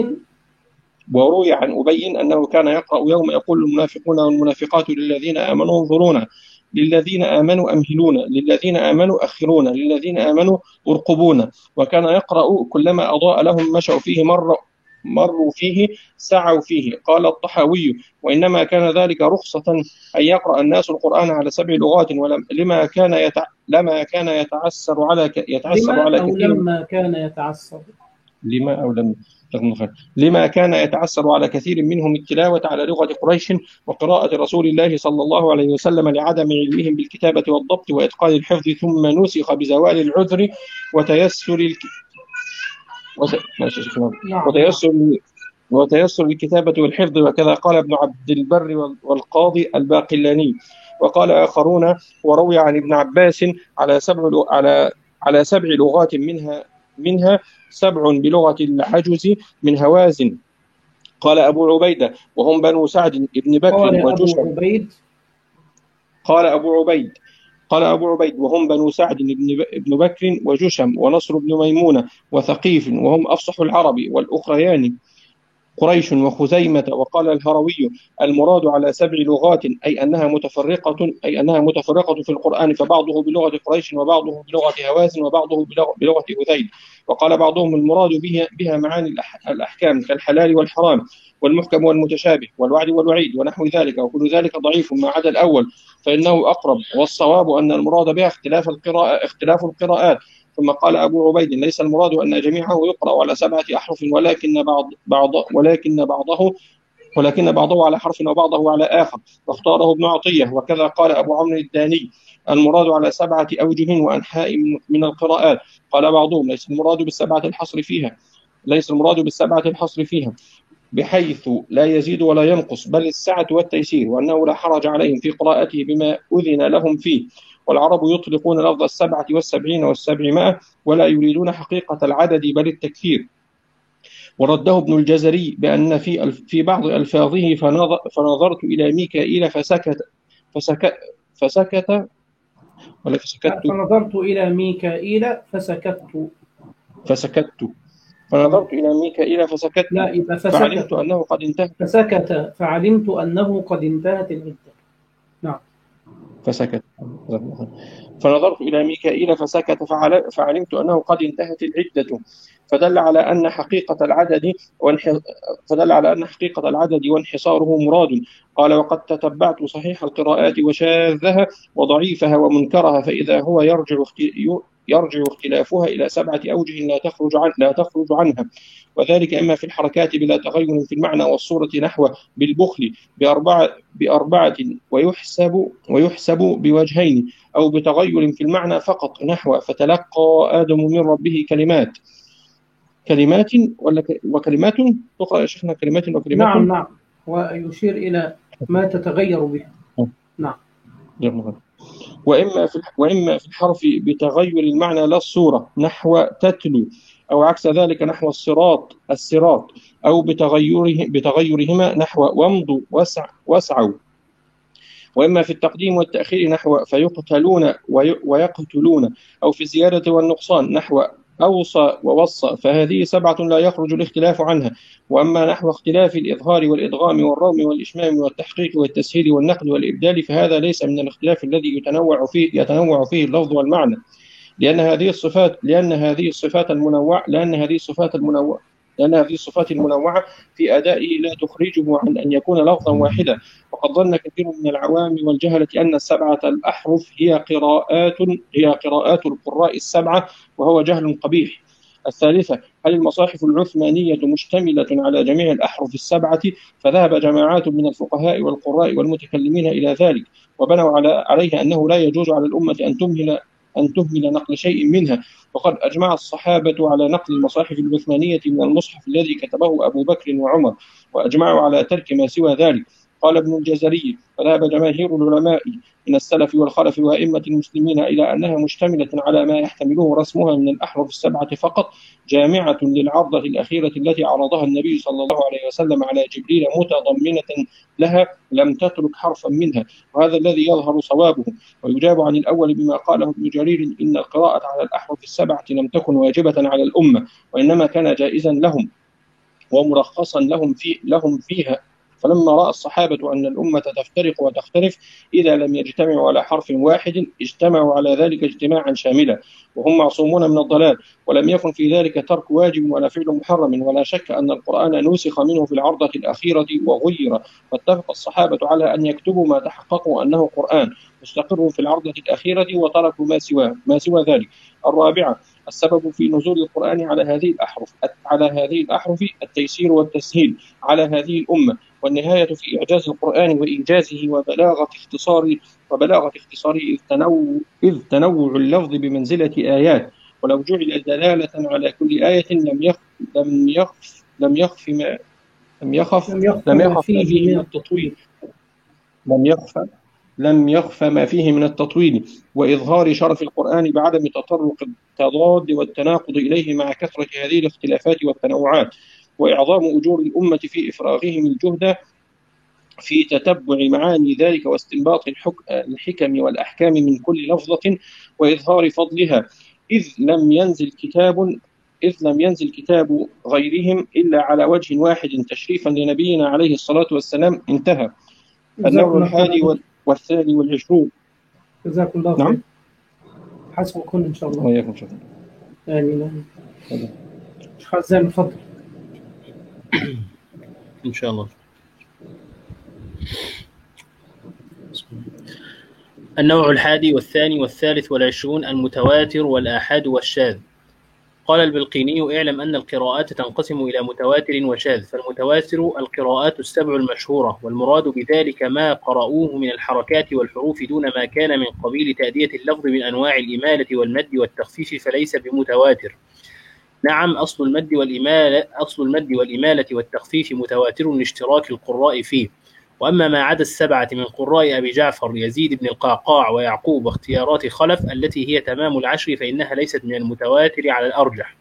وروي عن أبي أنه كان يقرأ يوم يقول المنافقون والمنافقات للذين آمنوا انظرونا للذين آمنوا أمهلون، للذين آمنوا أخرون، للذين آمنوا ارقبون. وكان يقرأ كلما أضاء لهم مشوا فيه مر مروا فيه سعوا فيه. قال الطحاوي: وإنما كان ذلك رخصة أن يقرأ الناس القرآن على سبع لغات، ولما كان يتع... لما كان يتعسر على ك... يتعسر لما على أو كثير لما كان يتعسر لما أو لم لما كان يتعسر على كثير منهم التلاوة على لغة قريش وقراءة رسول الله صلى الله عليه وسلم لعدم علمهم بالكتابة والضبط وإتقان الحفظ، ثم نسخ بزوال العذر وتيسر الك... وت... وتيسر وتيسر الكتابة والحفظ. وكذا قال ابن عبد البر والقاضي الباقلاني. وقال آخرون: وروي عن ابن عباس على سبع على على سبع لغات، منها منها سبع بلغة العجز من هوازن. قال أبو عبيدة: وهم بنو سعد بن بكر وجشم. أبو عبيد قال أبو عبيد قال أبو عبيد وهم بنو سعد بن بكر وجشم ونصر بن ميمونة وثقيف، وهم أفصح العرب، والأخريان قريش وخزيمة. وقال الهروي: المراد على سبع لغات أي أنها متفرقة أي أنها متفرقة في القرآن، فبعضه بلغة قريش وبعضه بلغة هوازن وبعضه بلغة هذيل. وقال بعضهم: المراد بها, بها معاني الأحكام كالحلال والحرام والمحكم والمتشابه والوعد والوعيد ونحو ذلك، وكل ذلك ضعيف ما عدا الأول فإنه أقرب، والصواب أن المراد بها اختلاف القراءة اختلاف القراءات. ثم قال أبو عبيد: ليس المراد أن جميعه يقرأ على سبعة أحرف، ولكن بعض بعض ولكن بعضه ولكن بعضه على حرف وبعضه على آخر، واختاره ابن عطية. وكذا قال أبو عمرو الداني: المراد على سبعة أوجه وأنحاء من القراءات. قال بعضهم: ليس المراد بالسبعة الحصر فيها ليس المراد بالسبعة الحصر فيها بحيث لا يزيد ولا ينقص، بل السعة والتيسير، وأنه لا حرج عليهم في قراءته بما أذن لهم فيه. والعرب يطلقون لفظ السبعة والسبعين والسبعمائة ولا يريدون حقيقة العدد بل التكثير. ورده ابن الجزري بأن في في بعض ألفاظه فنظرت إلى ميكائيل فسكت فسكت فسكت ولا فسكت فنظرت إلى ميكائيل فسكت فسكت فنظرت إلى ميكائيل فسكت لا يبقى فسكت فعلمت أنه قد انتهت فسكت فعلمت أنه قد انتهت العدة. نعم. فسكت فنظرت إلى ميكائيل فسكت فعلمت أنه قد انتهت العدة، فدل على أن حقيقة العدد وانح... فدل على أن حقيقة العدد وانحصاره مراد. قال: وقد تتبعت صحيح القراءات وشاذها وضعيفها ومنكرها، فإذا هو يرجع يرجع اختلافها إلى سبعة أوجه لا تخرج عن لا تخرج عنها، وذلك إما في الحركات بلا تغير في المعنى والصورة نحو بالبخل بأربعة بأربعة ويحسب ويحسب بوجهين، أو بتغير في المعنى فقط نحو فتلقى آدم من ربه كلمات كلمات ولا ك... وكلمات تقرأ يا شيخنا كلمات وكلمات. نعم نعم، ويشير إلى ما تتغير به. نعم. وإما في وإما في الحرف بتغير المعنى لا الصورة نحو تتلو، أو عكس ذلك نحو الصراط الصراط، أو بتغيره بتغيرهما نحو وامضوا وسع وسعوا. وإما في التقديم والتأخير نحو فيقتلون ويقتلون، أو في الزيادة والنقصان نحو أوصى ووصى، فهذه سبعة لا يخرج الاختلاف عنها. وأما نحو اختلاف الإظهار والإدغام والروم والإشمام والتحقيق والتسهيل والنقل والإبدال، فهذا ليس من الاختلاف الذي يتنوع فيه يتنوع فيه اللفظ والمعنى، لأن هذه الصفات لأن هذه الصفات المنوعة لأن هذه الصفات المنوعة لأن هذه الصفات المنوعة في أدائه لا تخرجه عن أن يكون لفظا واحدا. وقد ظن كثير من العوام والجهلة أن السبعة الأحرف هي قراءات هي قراءات القراء السبعة، وهو جهل قبيح. الثالثة: هل المصاحف العثمانية مشتملة على جميع الأحرف السبعة؟ فذهب جماعات من الفقهاء والقراء والمتكلمين إلى ذلك، وبنوا على عليه أنه لا يجوز على الأمة أن تمهل أن تهمل نقل شيء منها. وقد أجمع الصحابة على نقل المصاحف العثمانية من المصحف الذي كتبه أبو بكر وعمر، وأجمعوا على ترك ما سوى ذلك. قال ابن الجزري: فذهب جماهير العلماء من السلف والخلف وأئمة المسلمين إلى أنها مشتملة على ما يحتمله رسمها من الأحرف السبعة فقط، جامعة للعرضة الأخيرة التي عرضها النبي صلى الله عليه وسلم على جبريل متضمنة لها، لم تترك حرفا منها، وهذا الذي يظهر صوابه. ويجاب عن الأول بما قاله ابن جرير: إن القراءة على الأحرف السبعة لم تكن واجبة على الأمة، وإنما كان جائزا لهم ومرخصا لهم في لهم فيها فلما رأى الصحابة أن الأمة تفترق وتختلف إذا لم يجتمعوا على حرف واحد اجتمعوا على ذلك اجتماعا شاملا، وهم معصومون من الضلال، ولم يكن في ذلك ترك واجب ولا فعل محرم. ولا شك أن القرآن نسخ منه في العرضة الأخيرة وغير، فاتفق الصحابة على أن يكتبوا ما تحققوا أنه قرآن مستقر في العرضة الأخيرة وتركوا ما سواه ما سوى ذلك. الرابعة: السبب في نزول القرآن على هذه الأحرف على هذه الأحرف التيسير والتسهيل على هذه الأمة، والنهاية في إعجاز القرآن وإيجازه وبلاغة اختصاره وبلاغة اختصاره إذ تنوع إذ تنوع اللفظ بمنزلة آيات، ولو جعل دلالة على كل آية لم يخف لم يخف لم يخف ما لم يخف لم يخف ما فيه من التطويل لم يخف لم يخف ما فيه من التطويل وإظهار شرف القرآن بعدم تطرق التضاد والتناقض إليه مع كثرة هذه الاختلافات والتنوعات، وإعظام أجور الأمة في إفراغهم الجهد في تتبع معاني ذلك واستنباط الحكم والأحكام من كل لفظة وإظهار فضلها، إذ لم ينزل كتاب إذ لم ينزل كتاب غيرهم إلا على وجه واحد تشريفا لنبينا عليه الصلاة والسلام. انتهى. النوع الحادي والثاني والعشرون. جزاكم الله خير. نعم. حسبكم إن شاء الله. وإياكم شكرا. آمين. شيخ حزام تفضل. إن شاء الله. النوع الحادي والثاني والثالث والعشرون: المتواتر والآحاد والشاذ. قال البلقيني: اعلم أن القراءات تنقسم إلى متواتر وشاذ، فالمتواتر القراءات السبع المشهورة، والمراد بذلك ما قرأوه من الحركات والحروف دون ما كان من قبيل تأدية اللفظ من أنواع الإمالة والمد والتخفيف فليس بمتواتر. نعم، أصل المد والإمالة أصل المد والإمالة والتخفيف متواتر لاشتراك القراء فيه. وأما ما عدا السبعة من قراء أبي جعفر يزيد بن القعقاع ويعقوب واختيارات خلف التي هي تمام العشر فإنها ليست من المتواتر على الأرجح،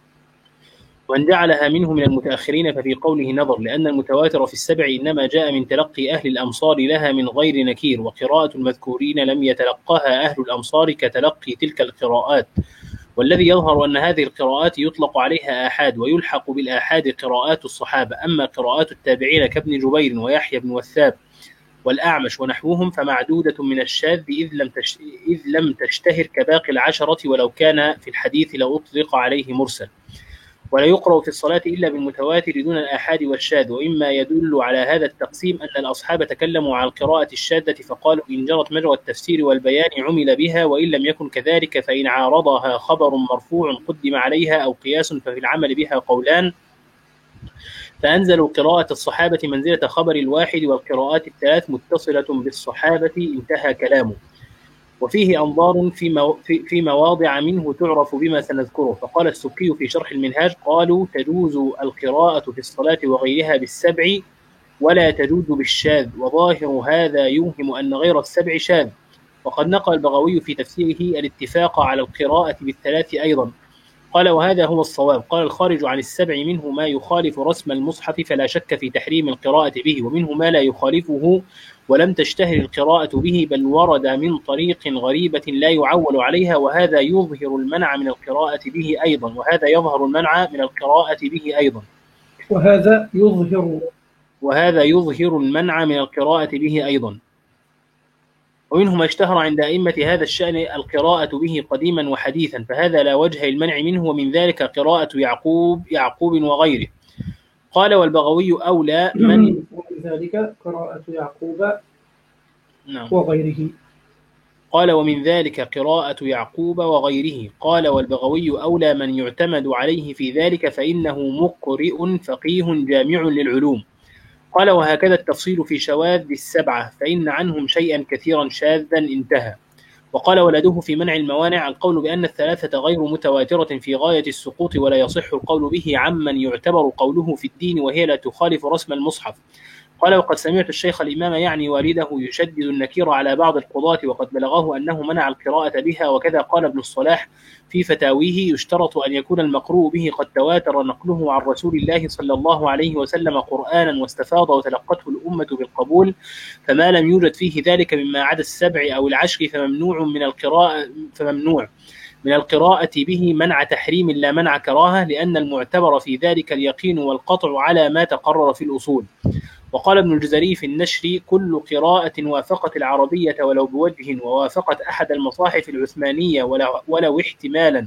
وأن جعلها منه من المتأخرين ففي قوله نظر، لأن المتواتر في السبع إنما جاء من تلقي أهل الأمصار لها من غير نكير، وقراءة المذكورين لم يتلقاها أهل الأمصار كتلقي تلك القراءات. والذي يظهر أن هذه القراءات يطلق عليها آحاد، ويلحق بالآحاد قراءات الصحابة. أما قراءات التابعين كابن جبير ويحيى بن وثاب والأعمش ونحوهم فمعدودة من الشاذ إذ لم تش... إذ لم تشتهر كباقي العشرة، ولو كان في الحديث لأطلق عليه مرسل. ولا يقرأ في الصلاة إلا بالمتواتر دون الآحاد والشاذ. وإما يدل على هذا التقسيم أن الأصحاب تكلموا على القراءة الشاذة فقالوا إن جرت مجرى التفسير والبيان عمل بها، وإن لم يكن كذلك فإن عارضها خبر مرفوع قدم عليها أو قياس ففي العمل بها قولان، فأنزلوا قراءة الصحابة منزلة خبر الواحد، والقراءات الثلاث متصلة بالصحابة. انتهى كلامه. وفيه أنظار في, مو... في... في مواضع منه تعرف بما سنذكره. فقال السكي في شرح المنهاج: قالوا تجوز القراءة في الصلاة وغيرها بالسبع ولا تجوز بالشاذ، وظاهر هذا يوهم أن غير السبع شاذ. وقد نقل البغوي في تفسيره الاتفاق على القراءة بالثلاث أيضا. قال: وهذا هو الصواب. قال: الخارج عن السبع منه ما يخالف رسم المصحف فلا شك في تحريم القراءة به، ومنه ما لا يخالفه ولم تشتهر القراءة به بل ورد من طريق غريبة لا يعول عليها، وهذا يظهر المنع من القراءة به أيضا وهذا يظهر المنع من القراءة به أيضا وهذا يظهر وهذا يظهر المنع من القراءة به أيضا ومنه ما اشتهر عند أئمة هذا الشأن القراءة به قديما وحديثا، فهذا لا وجه المنع منه، ومن ذلك قراءة يعقوب يعقوب وغيره. قال: والبغوي أولى من ومن ذلك قراءة يعقوب نعم. وغيره. قال: ومن ذلك قراءة يعقوب وغيره. قال: والبغوي أولى من يعتمد عليه في ذلك، فإنه مقرئ فقيه جامع للعلوم. قال: وهكذا التفصيل في شواذ السبعة، فإن عنهم شيئا كثيرا شاذا. انتهى. وقال ولده في منع الموانع: القول بأن الثلاثة غير متواترة في غاية السقوط، ولا يصح القول به عمن يعتبر قوله في الدين وهي لا تخالف رسم المصحف. قال: وقد سمعت الشيخ الإمام يعني والده يشدد النكير على بعض القضاة، وقد بلغه أنه منع القراءة بها. وكذا قال ابن الصلاح في فتاويه: يشترط أن يكون المقروء به قد تواتر نقله عن رسول الله صلى الله عليه وسلم قرآنا واستفاض وتلقته الأمة بالقبول، فما لم يوجد فيه ذلك مما عدا السبع أو العشر فممنوع من القراءة فممنوع من القراءة به منع تحريم لا منع كراهة، لأن المعتبر في ذلك اليقين والقطع على ما تقرر في الأصول. وقال ابن الجزري في النشر: كل قراءة وافقت العربية ولو بوجه ووافقت أحد المصاحف العثمانية ولو احتمالا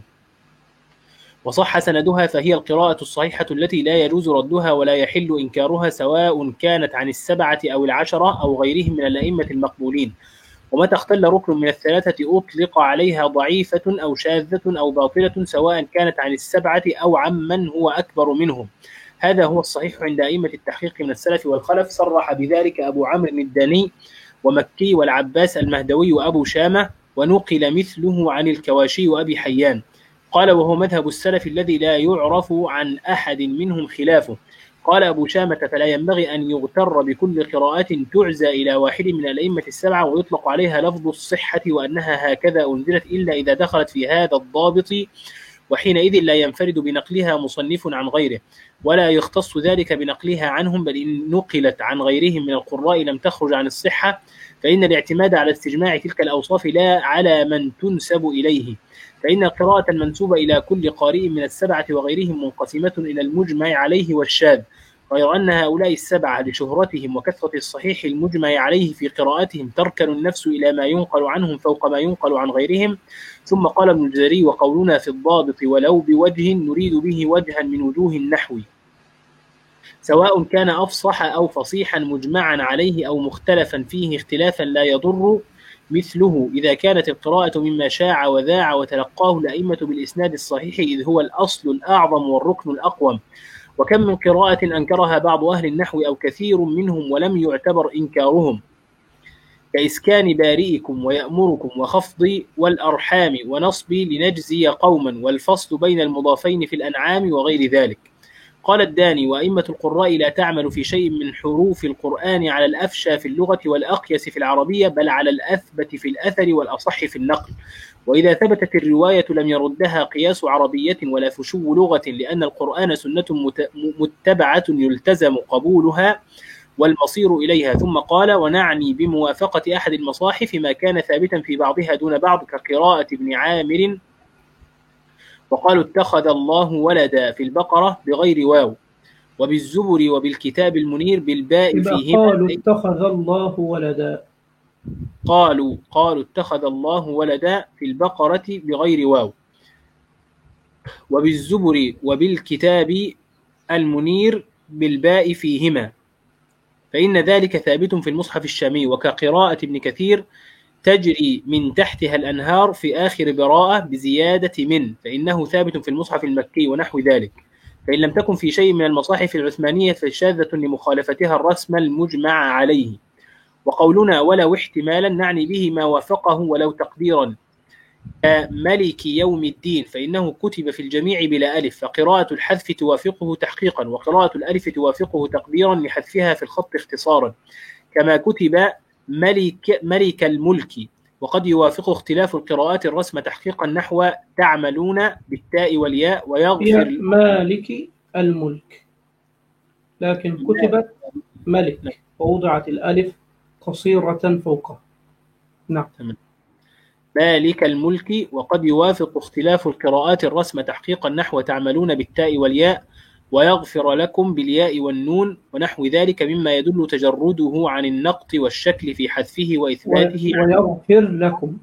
وصح سندها فهي القراءة الصحيحة التي لا يجوز ردها ولا يحل إنكارها، سواء كانت عن السبعة أو العشرة أو غيرهم من الأئمة المقبولين. ومتى اختل ركن من الثلاثة أطلق عليها ضعيفة أو شاذة أو باطلة، سواء كانت عن السبعة أو عمن هو أكبر منهم. هذا هو الصحيح عند أئمة التحقيق من السلف والخلف. صرح بذلك أبو عمرو الداني ومكي والعباس المهدوي وأبو شامة، ونقل مثله عن الكواشي وأبي حيان. قال: وهو مذهب السلف الذي لا يعرف عن أحد منهم خلافه. قال أبو شامة: فلا ينبغي أن يغتر بكل قراءة تعزى إلى واحد من الأئمة السبعة ويطلق عليها لفظ الصحة وأنها هكذا أنزلت، إلا إذا دخلت في هذا الضابط، وحينئذ لا ينفرد بنقلها مصنف عن غيره، ولا يختص ذلك بنقلها عنهم، بل إن نقلت عن غيرهم من القراء لم تخرج عن الصحة، فإن الاعتماد على استجماع تلك الأوصاف لا على من تنسب إليه، فإن القراءة المنسوبة إلى كل قارئ من السبعة وغيرهم منقسمة إلى المجمع عليه والشاذ، غير أن هؤلاء السبعة لشهرتهم وكثرة الصحيح المجمع عليه في قراءتهم تركن النفس إلى ما ينقل عنهم فوق ما ينقل عن غيرهم. ثم قال ابن الجزري: وقولنا في الضابط ولو بوجه نريد به وجها من وجوه النحو، سواء كان أفصح أو فصيحا مجمعا عليه أو مختلفا فيه اختلافا لا يضر، مثله إذا كانت القراءة مما شاع وذاع وتلقاه الأئمة بالإسناد الصحيح، إذ هو الأصل الأعظم والركن الأقوم. وكم من قراءة أنكرها بعض أهل النحو أو كثير منهم ولم يعتبر إنكارهم، كإسكان بارئكم ويأمركم وخفض والأرحام ونصب لنجزي قوما والفصل بين المضافين في الأنعام وغير ذلك. قال الداني: وأئمة القراء لا تعمل في شيء من حروف القرآن على الأفشى في اللغة والأقيس في العربية، بل على الأثبت في الأثر والأصح في النقل. وإذا ثبتت الرواية لم يردها قياس عربية ولا فشو لغة، لأن القرآن سنة متبعة يلتزم قبولها والمصير إليها. ثم قال: ونعني بموافقة أحد المصاحف ما كان ثابتا في بعضها دون بعض، كقراءة ابن عامر. وقالوا: اتخذ الله ولدا في البقرة بغير واو، وبالزبر وبالكتاب المنير بالباء فيهما. قالوا اتخذ الله ولدا قالوا قالوا اتخذ الله ولدا في البقرة بغير واو، وبالزبر وبالكتاب المنير بالباء فيهما، فإن ذلك ثابت في المصحف الشامي. وكقراءة ابن كثير: تجري من تحتها الأنهار في آخر براءة بزيادة من، فإنه ثابت في المصحف المكي ونحو ذلك. فإن لم تكن في شيء من المصاحف العثمانية فشاذة لمخالفتها الرسم المجمع عليه. وقولنا ولو احتمالا نعني به ما وافقه ولو تقديرا، كملك يوم الدين، فإنه كتب في الجميع بلا ألف، فقراءة الحذف توافقه تحقيقا، وقراءة الألف توافقه تقديرا لحذفها في الخط اختصارا، كما كتب ملك, ملك الملك، وقد يوافق اختلاف القراءات الرسم تحقيقا نحو تعملون بالتاء والياء ويغفر مالك الملك، لكن كتبت ملك ووضعت الألف قصيرة فوقه. نعم. مالك الملك، وقد يوافق اختلاف القراءات الرسم تحقيقا نحو تعملون بالتاء والياء ويغفر لكم بالياء والنون ونحو ذلك، مما يدل تجرده عن النقط والشكل في حذفه وإثباته. ويغفر لكم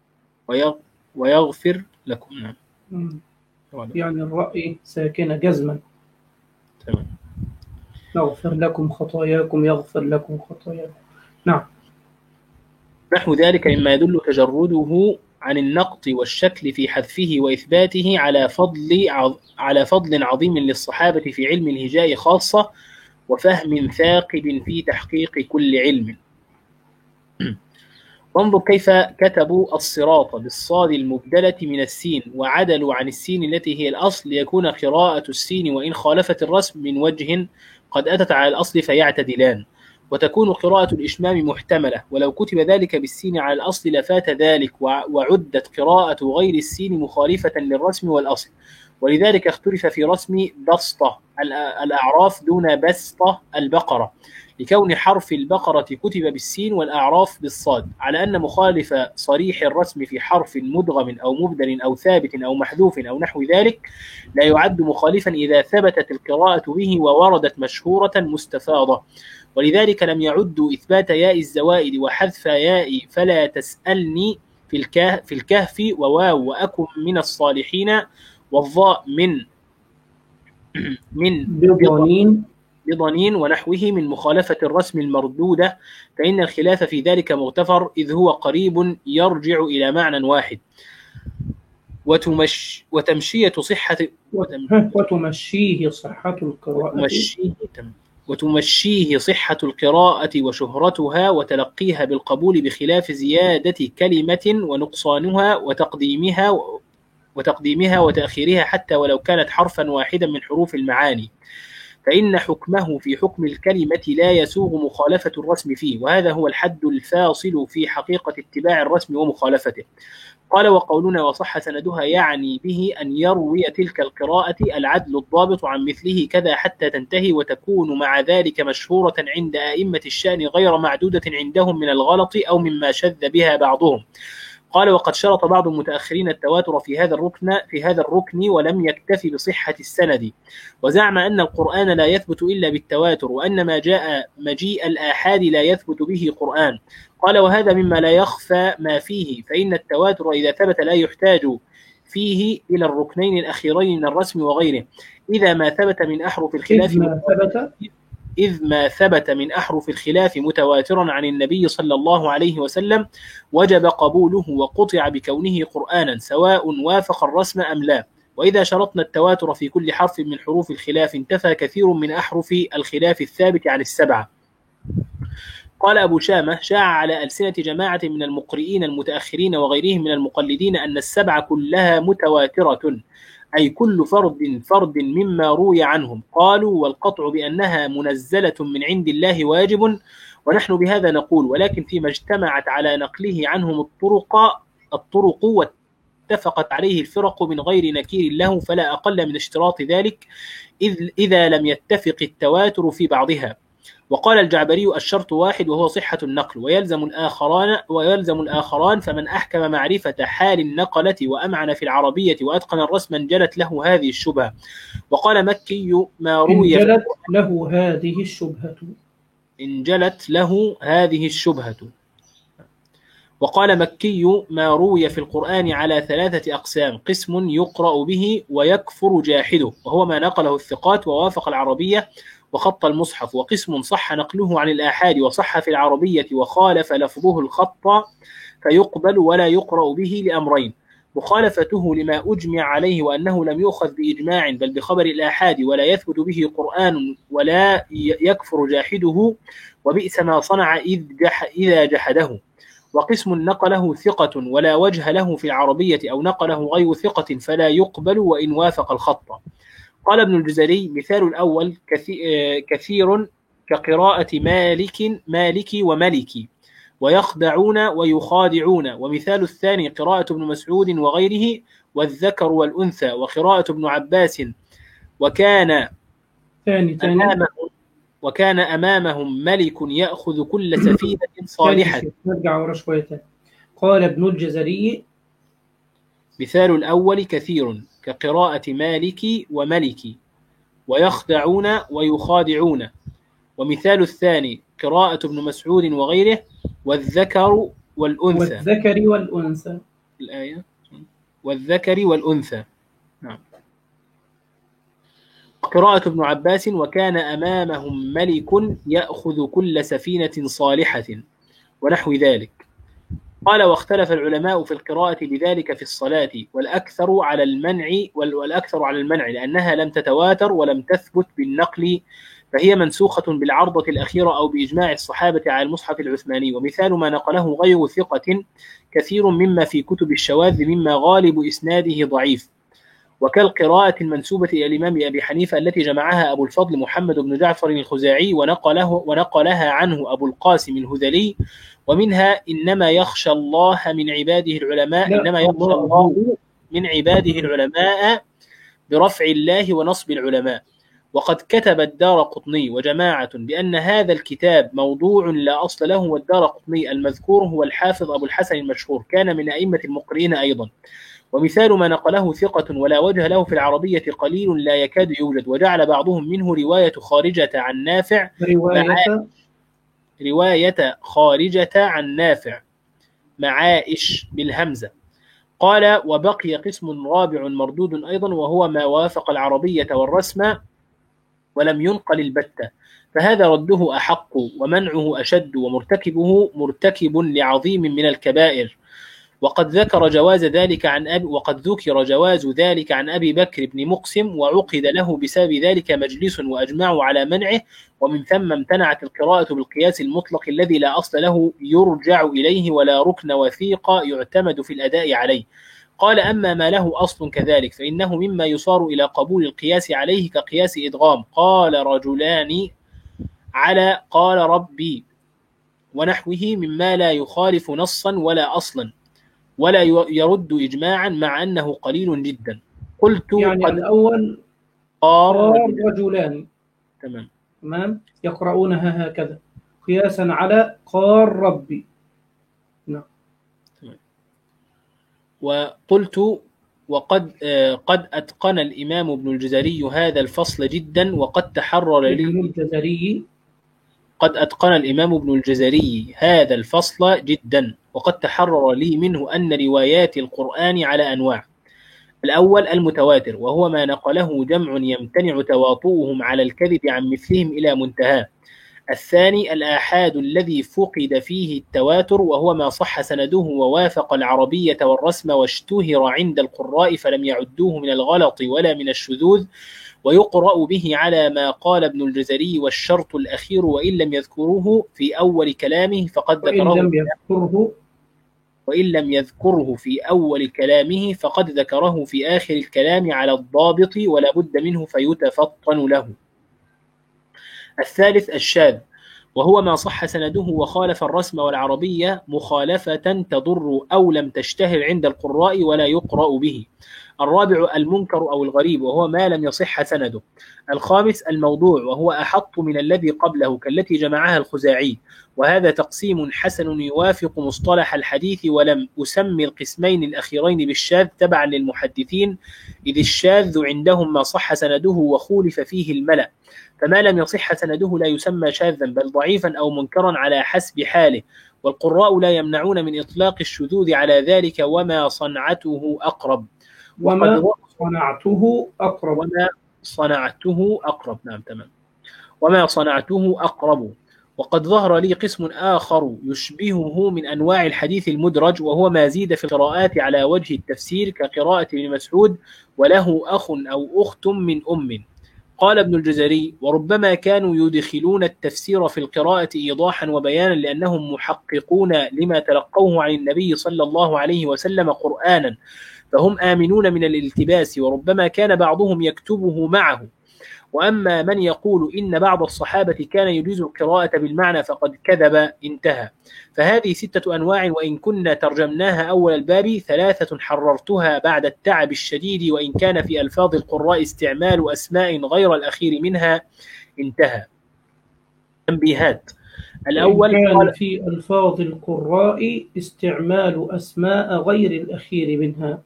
ويغفر لكم. نعم. يعني الرأي ساكنة جزما. تمام. يغفر لكم خطاياكم، يغفر لكم خطاياكم. نعم. نحو ذلك مما يدل تجرده عن النقط والشكل في حذفه وإثباته على فضل على فضل عظيم للصحابة في علم الهجاء خاصة، وفهم ثاقب في تحقيق كل علم. وانظر كيف كتبوا الصراط بالصاد المبدلة من السين، وعدلوا عن السين التي هي الأصل ليكون قراءة السين وإن خالفت الرسم من وجه قد أتت على الأصل فيعتدلان، وتكون قراءة الإشمام محتملة، ولو كتب ذلك بالسين على الأصل لفات ذلك، وعدت قراءة غير السين مخالفة للرسم والأصل. ولذلك اختلف في رسم بسطة الأعراف دون بسطة البقرة، لكون حرف البقرة كتب بالسين والأعراف بالصاد، على أن مخالف صريح الرسم في حرف مدغم أو مبدل أو ثابت أو محذوف أو نحو ذلك لا يعد مخالفا إذا ثبتت القراءة به ووردت مشهورة مستفاضة. ولذلك لم يعدوا إثبات ياء الزوائد وحذف ياء فلا تسألني في الكهف, في الكهف وواو وأكن من الصالحين والضاء من من بضنين بضنين ونحوه من مخالفة الرسم المردودة، فإن الخلاف في ذلك مغتفر إذ هو قريب يرجع إلى معنى واحد. وتمش وتمشية صحة وتمشيه صحة القراءة وتمشيه, وتمشيه صحة القراءة وشهرتها وتلقيها بالقبول بخلاف زيادة كلمة ونقصانها وتقديمها وتقديمها وتأخيرها حتى ولو كانت حرفا واحدا من حروف المعاني، فإن حكمه في حكم الكلمة لا يسوغ مخالفة الرسم فيه، وهذا هو الحد الفاصل في حقيقة اتباع الرسم ومخالفته. قال وقولنا وصح سندها يعني به أن يروي تلك القراءة العدل الضابط عن مثله كذا حتى تنتهي وتكون مع ذلك مشهورة عند أئمة الشأن غير معدودة عندهم من الغلط أو مما شذ بها بعضهم. قال وقد شرط بعض المتأخرين التواتر في هذا الركن في هذا الركن ولم يكتف بصحة السند، وزعم أن القرآن لا يثبت إلا بالتواتر، وأن ما جاء مجيء الآحاد لا يثبت به قرآن. قال وهذا مما لا يخفى ما فيه، فإن التواتر إذا ثبت لا يحتاج فيه إلى الركنين الأخيرين من الرسم وغيره، إذا ما ثبت من أحرف الخلاف إذ ما ثبت إذ ما ثبت من أحرف الخلاف متواترا عن النبي صلى الله عليه وسلم وجب قبوله وقطع بكونه قرآنا سواء وافق الرسم أم لا. وإذا شرطنا التواتر في كل حرف من حروف الخلاف انتفى كثير من أحرف الخلاف الثابت عن السبعة. قال أبو شامة شاع على ألسنة جماعة من المقرئين المتأخرين وغيرهم من المقلدين أن السبعة كلها متواترة، أي كل فرد فرد مما روي عنهم. قالوا والقطع بأنها منزلة من عند الله واجب، ونحن بهذا نقول ولكن فيما اجتمعت على نقله عنهم الطرق الطرق واتفقت عليه الفرق من غير نكير له فلا أقل من اشتراط ذلك إذ إذا لم يتفق التواتر في بعضها. وقال الجعبري الشرط واحد وهو صحة النقل، ويلزم الآخران ويلزم الآخران فمن أحكم معرفة حال النقلة وأمعن في العربية وأتقن الرسم انجلت له هذه الشبهة. وقال مكي ما روي انجلت له هذه الشبهة انجلت له هذه الشبهة وقال مكي ما روي في القرآن على ثلاثة أقسام: قسم يقرأ به ويكفر جاحده وهو ما نقله الثقات ووافق العربية وخط المصحف، وقسم صح نقله عن الآحاد وصح في العربية وخالف لفظه الخط فيقبل ولا يقرأ به لأمرين: مخالفته لما أجمع عليه وأنه لم يؤخذ بإجماع بل بخبر الآحاد ولا يثبت به قرآن ولا يكفر جاحده وبئس ما صنع إذ جح إذا جحده. وقسم نقله ثقة ولا وجه له في العربية أو نقله غير ثقة فلا يقبل وإن وافق الخط. قال ابن الجزري مثال الأول كثير كقراءة مالك مالك وملك ويخدعون ويخادعون، ومثال الثاني قراءة ابن مسعود وغيره والذكر والأنثى، وقراءة ابن عباس وكان ثاني أمامهم وكان أمامهم ملك يأخذ كل سفينة صالحة. نرجع ورا شوية. قال ابن الجزري مثال الأول كثير كقراءة مالك وملك ويخدعون ويخادعون، ومثال الثاني قراءة ابن مسعود وغيره والذكر والأنثى والذكر والأنثى الآية والذكر والأنثى. نعم. قراءة ابن عباس وكان أمامهم ملك يأخذ كل سفينة صالحة ونحو ذلك. قال واختلف العلماء في القراءة بذلك في الصلاة، والأكثر على المنع والأكثر على المنع لأنها لم تتواتر ولم تثبت بالنقل، فهي منسوخة بالعرضة الأخيرة أو بإجماع الصحابة على المصحف العثماني. ومثال ما نقله غير ثقة كثير مما في كتب الشواذ مما غالب إسناده ضعيف، وكالقراءة المنسوبة إلى الإمام أبي حنيفة التي جمعها أبو الفضل محمد بن جعفر الخزاعي ونقله ونقلها عنه أبو القاسم الهذلي، ومنها إنما يخشى الله من عباده العلماء إنما يخشى الله من عباده العلماء برفع الله ونصب العلماء، وقد كتب الدارقطني وجماعة بأن هذا الكتاب موضوع لا أصل له، والدارقطني المذكور هو الحافظ أبو الحسن المشهور، كان من أئمة المقرئين أيضا، ومثال ما نقله ثقة ولا وجه له في العربية قليل لا يكاد يوجد. وجعل بعضهم منه رواية خارجة عن نافع رواية رواية خارجة عن نافع معائش بالهمزة. قال: وبقي قسم رابع مردود أيضا، وهو ما وافق العربية والرسم ولم ينقل البتة، فهذا رده أحق ومنعه أشد، ومرتكبه مرتكب لعظيم من الكبائر. وقد ذكر جواز ذلك عن أبي وقد ذكر جواز ذلك عن أبي بكر بن مقسم، وعقد له بسبب ذلك مجلس وأجمعوا على منعه، ومن ثم امتنعت القراءة بالقياس المطلق الذي لا أصل له يرجع إليه ولا ركن وثيق يعتمد في الأداء عليه. قال: أما ما له أصل كذلك فإنه مما يصار إلى قبول القياس عليه كقياس إدغام. قال رجلان على قال ربي ونحوه مما لا يخالف نصا ولا أصلا ولا يرد إجماعا مع أنه قليل جدا. قلت: يعني قد الأول قال رجلان تمام تمام يقرؤونها هكذا قياسا على قال ربي. نعم. وقلت: وقد آه قد أتقن الإمام ابن الجزري هذا الفصل جدا، وقد تحرر لي ابن الجزري قد أتقن الإمام ابن الجزري هذا الفصل جدا وقد تحرر لي منه أن روايات القرآن على أنواع. الأول المتواتر، وهو ما نقله جمع يمتنع تواطؤهم على الكذب عن مثلهم إلى منتهى. الثاني الآحاد الذي فقد فيه التواتر، وهو ما صح سنده ووافق العربية والرسم واشتهر عند القراء فلم يعدوه من الغلط ولا من الشذوذ، ويقرأ به على ما قال ابن الجزري. والشرط الأخير وإن لم يذكروه في أول كلامه فقد ذكره وإن لم يذكره وإن لم يذكره في أول كلامه فقد ذكره في آخر الكلام على الضابط ولا بد منه فيتفطن له. الثالث الشاذ، وهو ما صح سنده وخالف الرسم والعربية مخالفة تضر أو لم تشتهر عند القراء ولا يقرأ به. الرابع المنكر أو الغريب، وهو ما لم يصح سنده. الخامس الموضوع، وهو أحط من الذي قبله كالتي جمعها الخزاعي، وهذا تقسيم حسن يوافق مصطلح الحديث، ولم أسمي القسمين الأخيرين بالشاذ تبعا للمحدثين، إذ الشاذ عندهم ما صح سنده وخولف فيه الملأ، فما لم يصح سنده لا يسمى شاذا بل ضعيفا أو منكرا على حسب حاله، والقراء لا يمنعون من إطلاق الشذوذ على ذلك. وما صنعته أقرب وما صنعته أقرب وما صنعته أقرب نعم تمام وما صنعته أقرب. وقد ظهر لي قسم آخر يشبهه من أنواع الحديث المدرج، وهو ما زيد في القراءات على وجه التفسير كقراءة ابن مسعود وله أخ أو أخت من أم. قال ابن الجزري: وربما كانوا يدخلون التفسير في القراءة إيضاحا وبيانا لأنهم محققون لما تلقوه عن النبي صلى الله عليه وسلم قرآنا، فهم آمنون من الالتباس، وربما كان بعضهم يكتبه معه. وأما من يقول إن بعض الصحابة كان يجيز القراءة بالمعنى فقد كذب. انتهى. فهذه ستة أنواع، وإن كنا ترجمناها أول الباب ثلاثة حررتها بعد التعب الشديد، وإن كان في ألفاظ القراء استعمال أسماء غير الأخير منها. انتهى. تنبيهات. الأول كان في ألفاظ القراء استعمال أسماء غير الأخير منها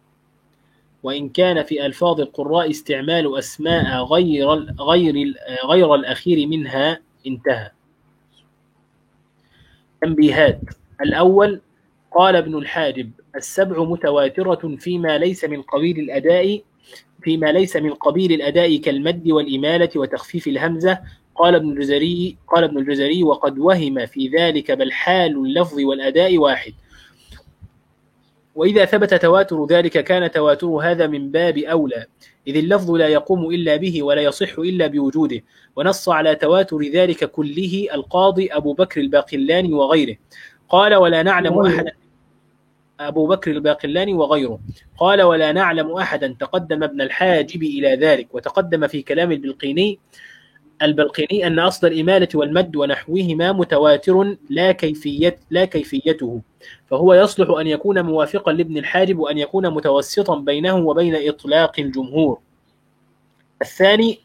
وإن كان في ألفاظ القراء استعمال أسماء غير غير غير الأخير منها. انتهى. تنبيهات. الأول قال ابن الحاجب: السبع متواترة فيما ليس من قبيل الأداء فيما ليس من قبيل الأداء كالمد والإمالة وتخفيف الهمزة. قال ابن الجزري قال ابن الجزري: وقد وهم في ذلك، بل حال اللفظ والأداء واحد. وإذا ثبت تواتر ذلك كان تواتر هذا من باب أولى، إذ اللفظ لا يقوم إلا به ولا يصح إلا بوجوده. ونص على تواتر ذلك كله القاضي أبو بكر الباقلاني وغيره. قال: ولا نعلم أحدا أبو بكر الباقلاني وغيره قال: ولا نعلم أحدا تقدم ابن الحاجب إلى ذلك. وتقدم في كلام البلقيني البلقيني أن أصل الإمالة والمد ونحوهما متواتر لا كيفية لا كيفيته، فهو يصلح أن يكون موافقا لابن الحاجب وأن يكون متوسطا بينه وبين إطلاق الجمهور. الثاني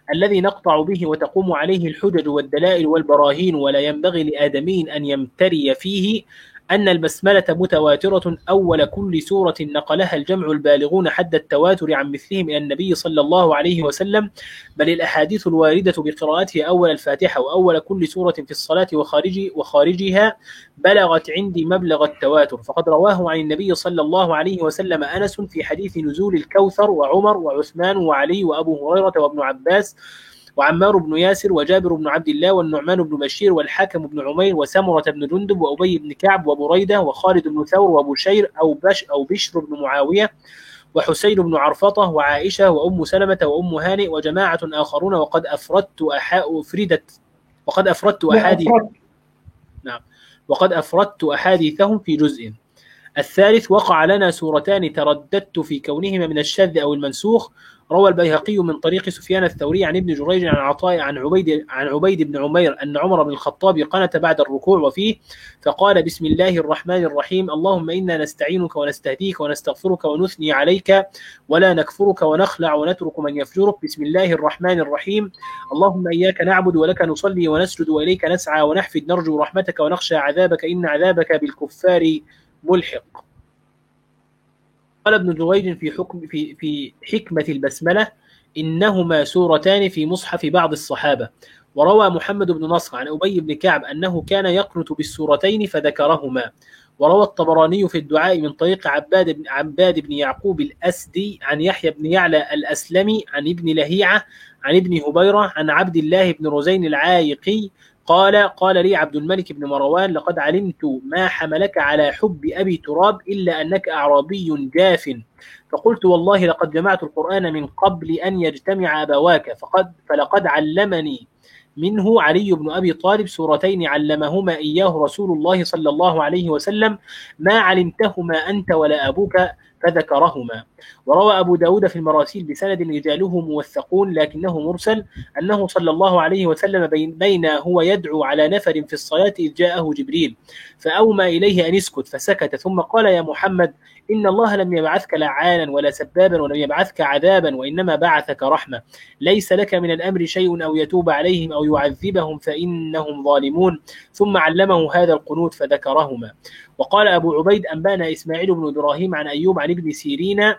الذي نقطع به وتقوم عليه الحجج والدلائل والبراهين، ولا ينبغي لآدمي أن يمتري فيه، أن البسملة متواترة أول كل سورة نقلها الجمع البالغون حد التواتر عن مثلهم إلى النبي صلى الله عليه وسلم، بل الأحاديث الواردة بقراءتها أول الفاتحة وأول كل سورة في الصلاة وخارج وخارجها بلغت عندي مبلغ التواتر، فقد رواه عن النبي صلى الله عليه وسلم أنس في حديث نزول الكوثر، وعمر وعثمان وعلي وأبو هريرة وابن عباس وعمار بن ياسر وجابر بن عبد الله والنعمان بن بشير والحاكم بن عمير وسمرة بن جندب وأبي بن كعب وبريدة وخالد بن ثور وبشير أو بش أو بشر بن معاوية وحسين بن عرفطة وعائشة وأم سلمة وأم هانئ وجماعة آخرون، وقد أفردت أحا أفردت وقد أفردت أحاديث نعم وقد أفردت أحاديثهم في جزء. الثالث: وقع لنا سورتان ترددت في كونهما من الشاذ أو المنسوخ. روى البيهقي من طريق سفيان الثوري عن ابن جريج عن عطاء عن عبيد عن عبيد بن عمير أن عمر بن الخطاب قنت بعد الركوع وفيه فقال: بسم الله الرحمن الرحيم، اللهم إنا نستعينك ونستهديك ونستغفرك ونثني عليك ولا نكفرك ونخلع ونترك من يفجرك. بسم الله الرحمن الرحيم، اللهم إياك نعبد ولك نصلي ونسجد وإليك نسعى ونحفد نرجو رحمتك ونخشى عذابك إن عذابك بالكفار ملحق. قال ابن جريج في حكم في في حكمة البسملة: إنهما سورتان في مصحف بعض الصحابة. وروى محمد بن نصر عن أبي بن كعب أنه كان يقنت بالسورتين فذكرهما. وروى الطبراني في الدعاء من طريق عباد بن عباد بن يعقوب الأسدي عن يحيى بن يعلى الأسلمي عن ابن لهيعة عن ابن هبيرة عن عبد الله بن رزين العايقي قال: قال لي عبد الملك بن مروان: لقد علمت ما حملك على حب أبي تراب إلا أنك أعرابي جاف. فقلت: والله لقد جمعت القرآن من قبل أن يجتمع أبواك، فقد فلقد علمني منه علي بن أبي طالب سورتين علمهما إياه رسول الله صلى الله عليه وسلم ما علمتهما أنت ولا أبوك، فذكرهما. وروى أبو داود في المراسيل بسند رجاله موثقون لكنه مرسل أنه صلى الله عليه وسلم بين, بين هو يدعو على نفر في الصلاة إذ جاءه جبريل فأومى إليه أن يسكت فسكت، ثم قال: يا محمد، إن الله لم يبعثك لعانا ولا سبابا ولم يبعثك عذابا، وإنما بعثك رحمة، ليس لك من الأمر شيء أو يتوب عليهم أو يعذبهم فإنهم ظالمون. ثم علمه هذا القنوت فذكرهما. وقال أبو عبيد: أنبانا إسماعيل بن إبراهيم عن أيوب عن ابن سيرين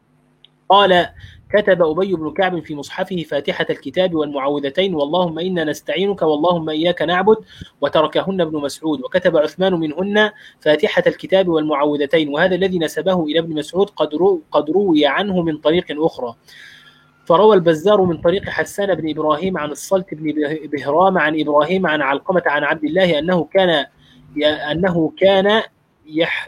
قال: كتب أبي بن كعب في مصحفه فاتحة الكتاب والمعوذتين واللهم إنا نستعينك واللهم إياك نعبد، وتركهن ابن مسعود. وكتب عثمان منهن فاتحة الكتاب والمعوذتين، وهذا الذي نسبه إلى ابن مسعود قد, رو قد روي عنه من طريق أخرى. فروى البزار من طريق حسان بن إبراهيم عن الصلت بن بهرام عن إبراهيم عن علقمة عن عبد الله أنه كان أنه كان يح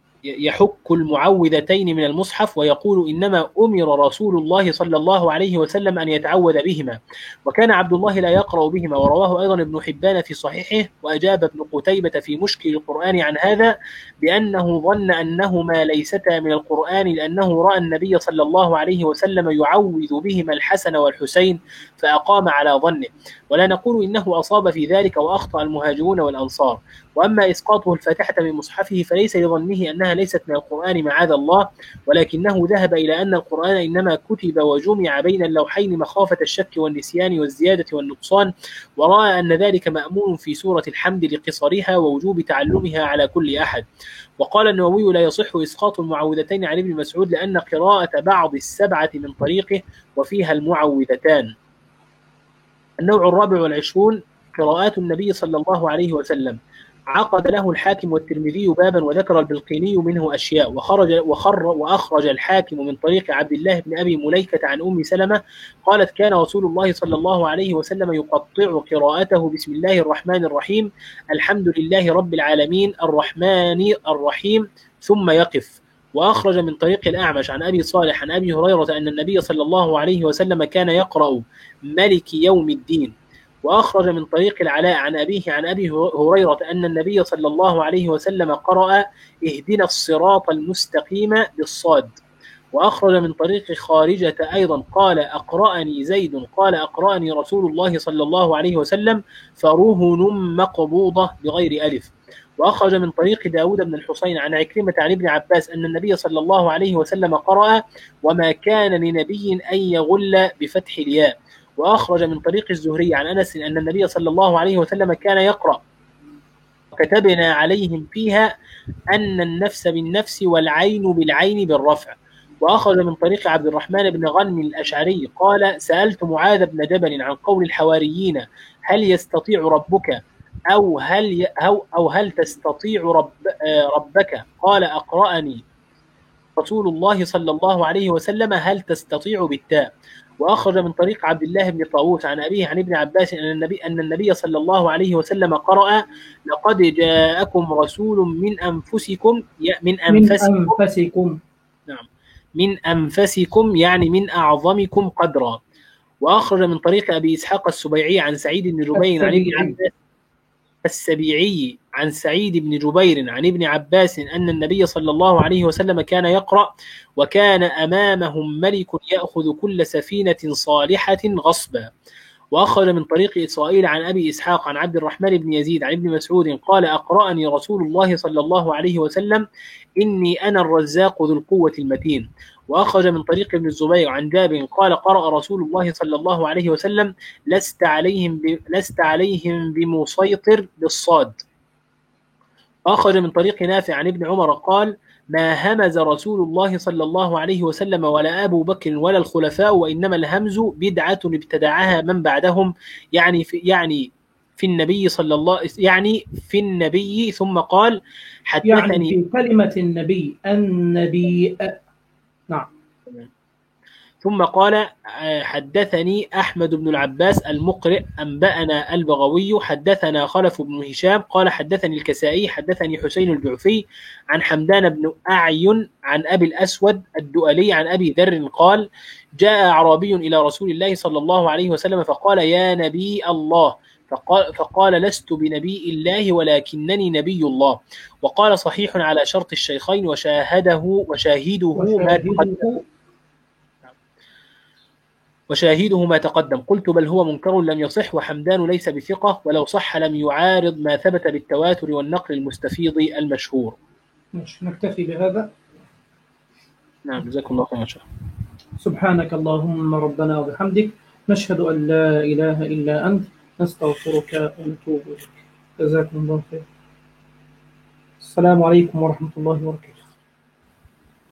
يحك المعوذتين من المصحف ويقول: إنما أمر رسول الله صلى الله عليه وسلم أن يتعوذ بهما، وكان عبد الله لا يقرأ بهما. ورواه أيضا ابن حبان في صحيحه. وأجاب ابن قتيبة في مشكل القرآن عن هذا بأنه ظن أنهما ليستا من القرآن لأنه رأى النبي صلى الله عليه وسلم يعوذ بهما الحسن والحسين فأقام على ظنه، ولا نقول إنه أصاب في ذلك وأخطأ المهاجرون والأنصار. وأما إسقاطه الفاتحة من مصحفه فليس لظنه أنها ليست من القرآن معاذ الله، ولكنه ذهب إلى أن القرآن إنما كتب وجمع بين اللوحين مخافة الشك والنسيان والزيادة والنقصان، ورأى أن ذلك مأمون في سورة الحمد لقصرها ووجوب تعلمها على كل أحد. وقال النووي: لا يصح إسقاط المعوذتين عن ابن مسعود لأن قراءة بعض السبعة من طريقه وفيها المعوذتان. النوع الرابع والعشرون: قراءات النبي صلى الله عليه وسلم. عقد له الحاكم والترمذي بابا، وذكر البلقيني منه أشياء. وخرج وخر وأخرج الحاكم من طريق عبد الله بن أبي مليكة عن أم سلمة قالت: كان رسول الله صلى الله عليه وسلم يقطع قراءته بسم الله الرحمن الرحيم الحمد لله رب العالمين الرحمن الرحيم ثم يقف. وأخرج من طريق الأعمش عن أبي صالح عن أبي هريرة أن النبي صلى الله عليه وسلم كان يقرأ ملك يوم الدين. وأخرج من طريق العلاء عن أبيه عن أبي هريرة أن النبي صلى الله عليه وسلم قرأ اهدنا الصراط المستقيم بالصاد. وأخرج من طريق خارجة أيضا قال: أقرأني زيد قال: أقرأني رسول الله صلى الله عليه وسلم فرهن مقبوضة بغير ألف. وأخرج من طريق داود بن الحسين عن عكرمة عن ابن عباس أن النبي صلى الله عليه وسلم قرأ: وما كان لنبي أن يغل بفتح الياء. وأخرج من طريق الزهري عن أنس أن النبي صلى الله عليه وسلم كان يقرأ وكتبنا عليهم فيها أن النفس بالنفس والعين بالعين بالرفع. وأخرج من طريق عبد الرحمن بن غنم الأشعري قال سألت معاذ بن جبل عن قول الحواريين هل يستطيع ربك أو هل ي... أو, أو هل تستطيع رب... ربك قال أقرأني رسول الله صلى الله عليه وسلم هل تستطيع بالتاء. وأخرج من طريق عبد الله بن طاووس عن أبيه عن ابن عباس أن النبي, أن النبي صلى الله عليه وسلم قرأ لقد جاءكم رسول من أنفسكم من أنفسكم, من أنفسكم. نعم من أنفسكم يعني من أعظمكم قدرا. وأخرج من طريق أبي إسحاق السبيعي عن سعيد بن جبير عن ابن عباس السبيعي عن سعيد بن جبير عن ابن عباس أن النبي صلى الله عليه وسلم كان يقرأ وكان أمامهم ملك يأخذ كل سفينة صالحة غصبا. وأخرج من طريق إسرائيل عن أبي إسحاق عن عبد الرحمن بن يزيد عن ابن مسعود قال أقرأني رسول الله صلى الله عليه وسلم إني أنا الرزاق ذو القوة المتين. وأخرج من طريق ابن الزبير عن جابر قال قرأ رسول الله صلى الله عليه وسلم لست عليهم ب... لست عليهم بمسيطر بالصاد. أخرج من طريق نافع عن ابن عمر قال ما همز رسول الله صلى الله عليه وسلم ولا أبو بكر ولا الخلفاء وإنما الهمز بدعة ابتدعها من بعدهم يعني في يعني في النبي صلى الله يعني في النبي ثم قال حدثني يعني في كلمة النبي النبي نعم. ثم قال حدثني أحمد بن العباس المقرئ أنبأنا البغوي حدثنا خلف بن هشام قال حدثني الكسائي حدثني حسين الجعفي عن حمدان بن أعين عن أبي الأسود الدؤلي عن أبي ذر قال جاء أعرابي إلى رسول الله صلى الله عليه وسلم فقال يا نبي الله فقال, فقال لست بنبي الله ولكنني نبي الله. وقال صحيح على شرط الشيخين وشاهده وشاهده ما تقدم وشاهده ما تقدم قلت بل هو منكر لم يصح وحمدان ليس بثقة ولو صح لم يعارض ما ثبت بالتواتر والنقل المستفيض المشهور. مش نكتفي بهذا. نعم جزاكم الله خيرا. سبحانك اللهم ربنا وبحمدك نشهد أن لا إله إلا أنت نستغفرك ونتوب إليك. جزاكم الله خير. السلام عليكم ورحمة الله وبركاته.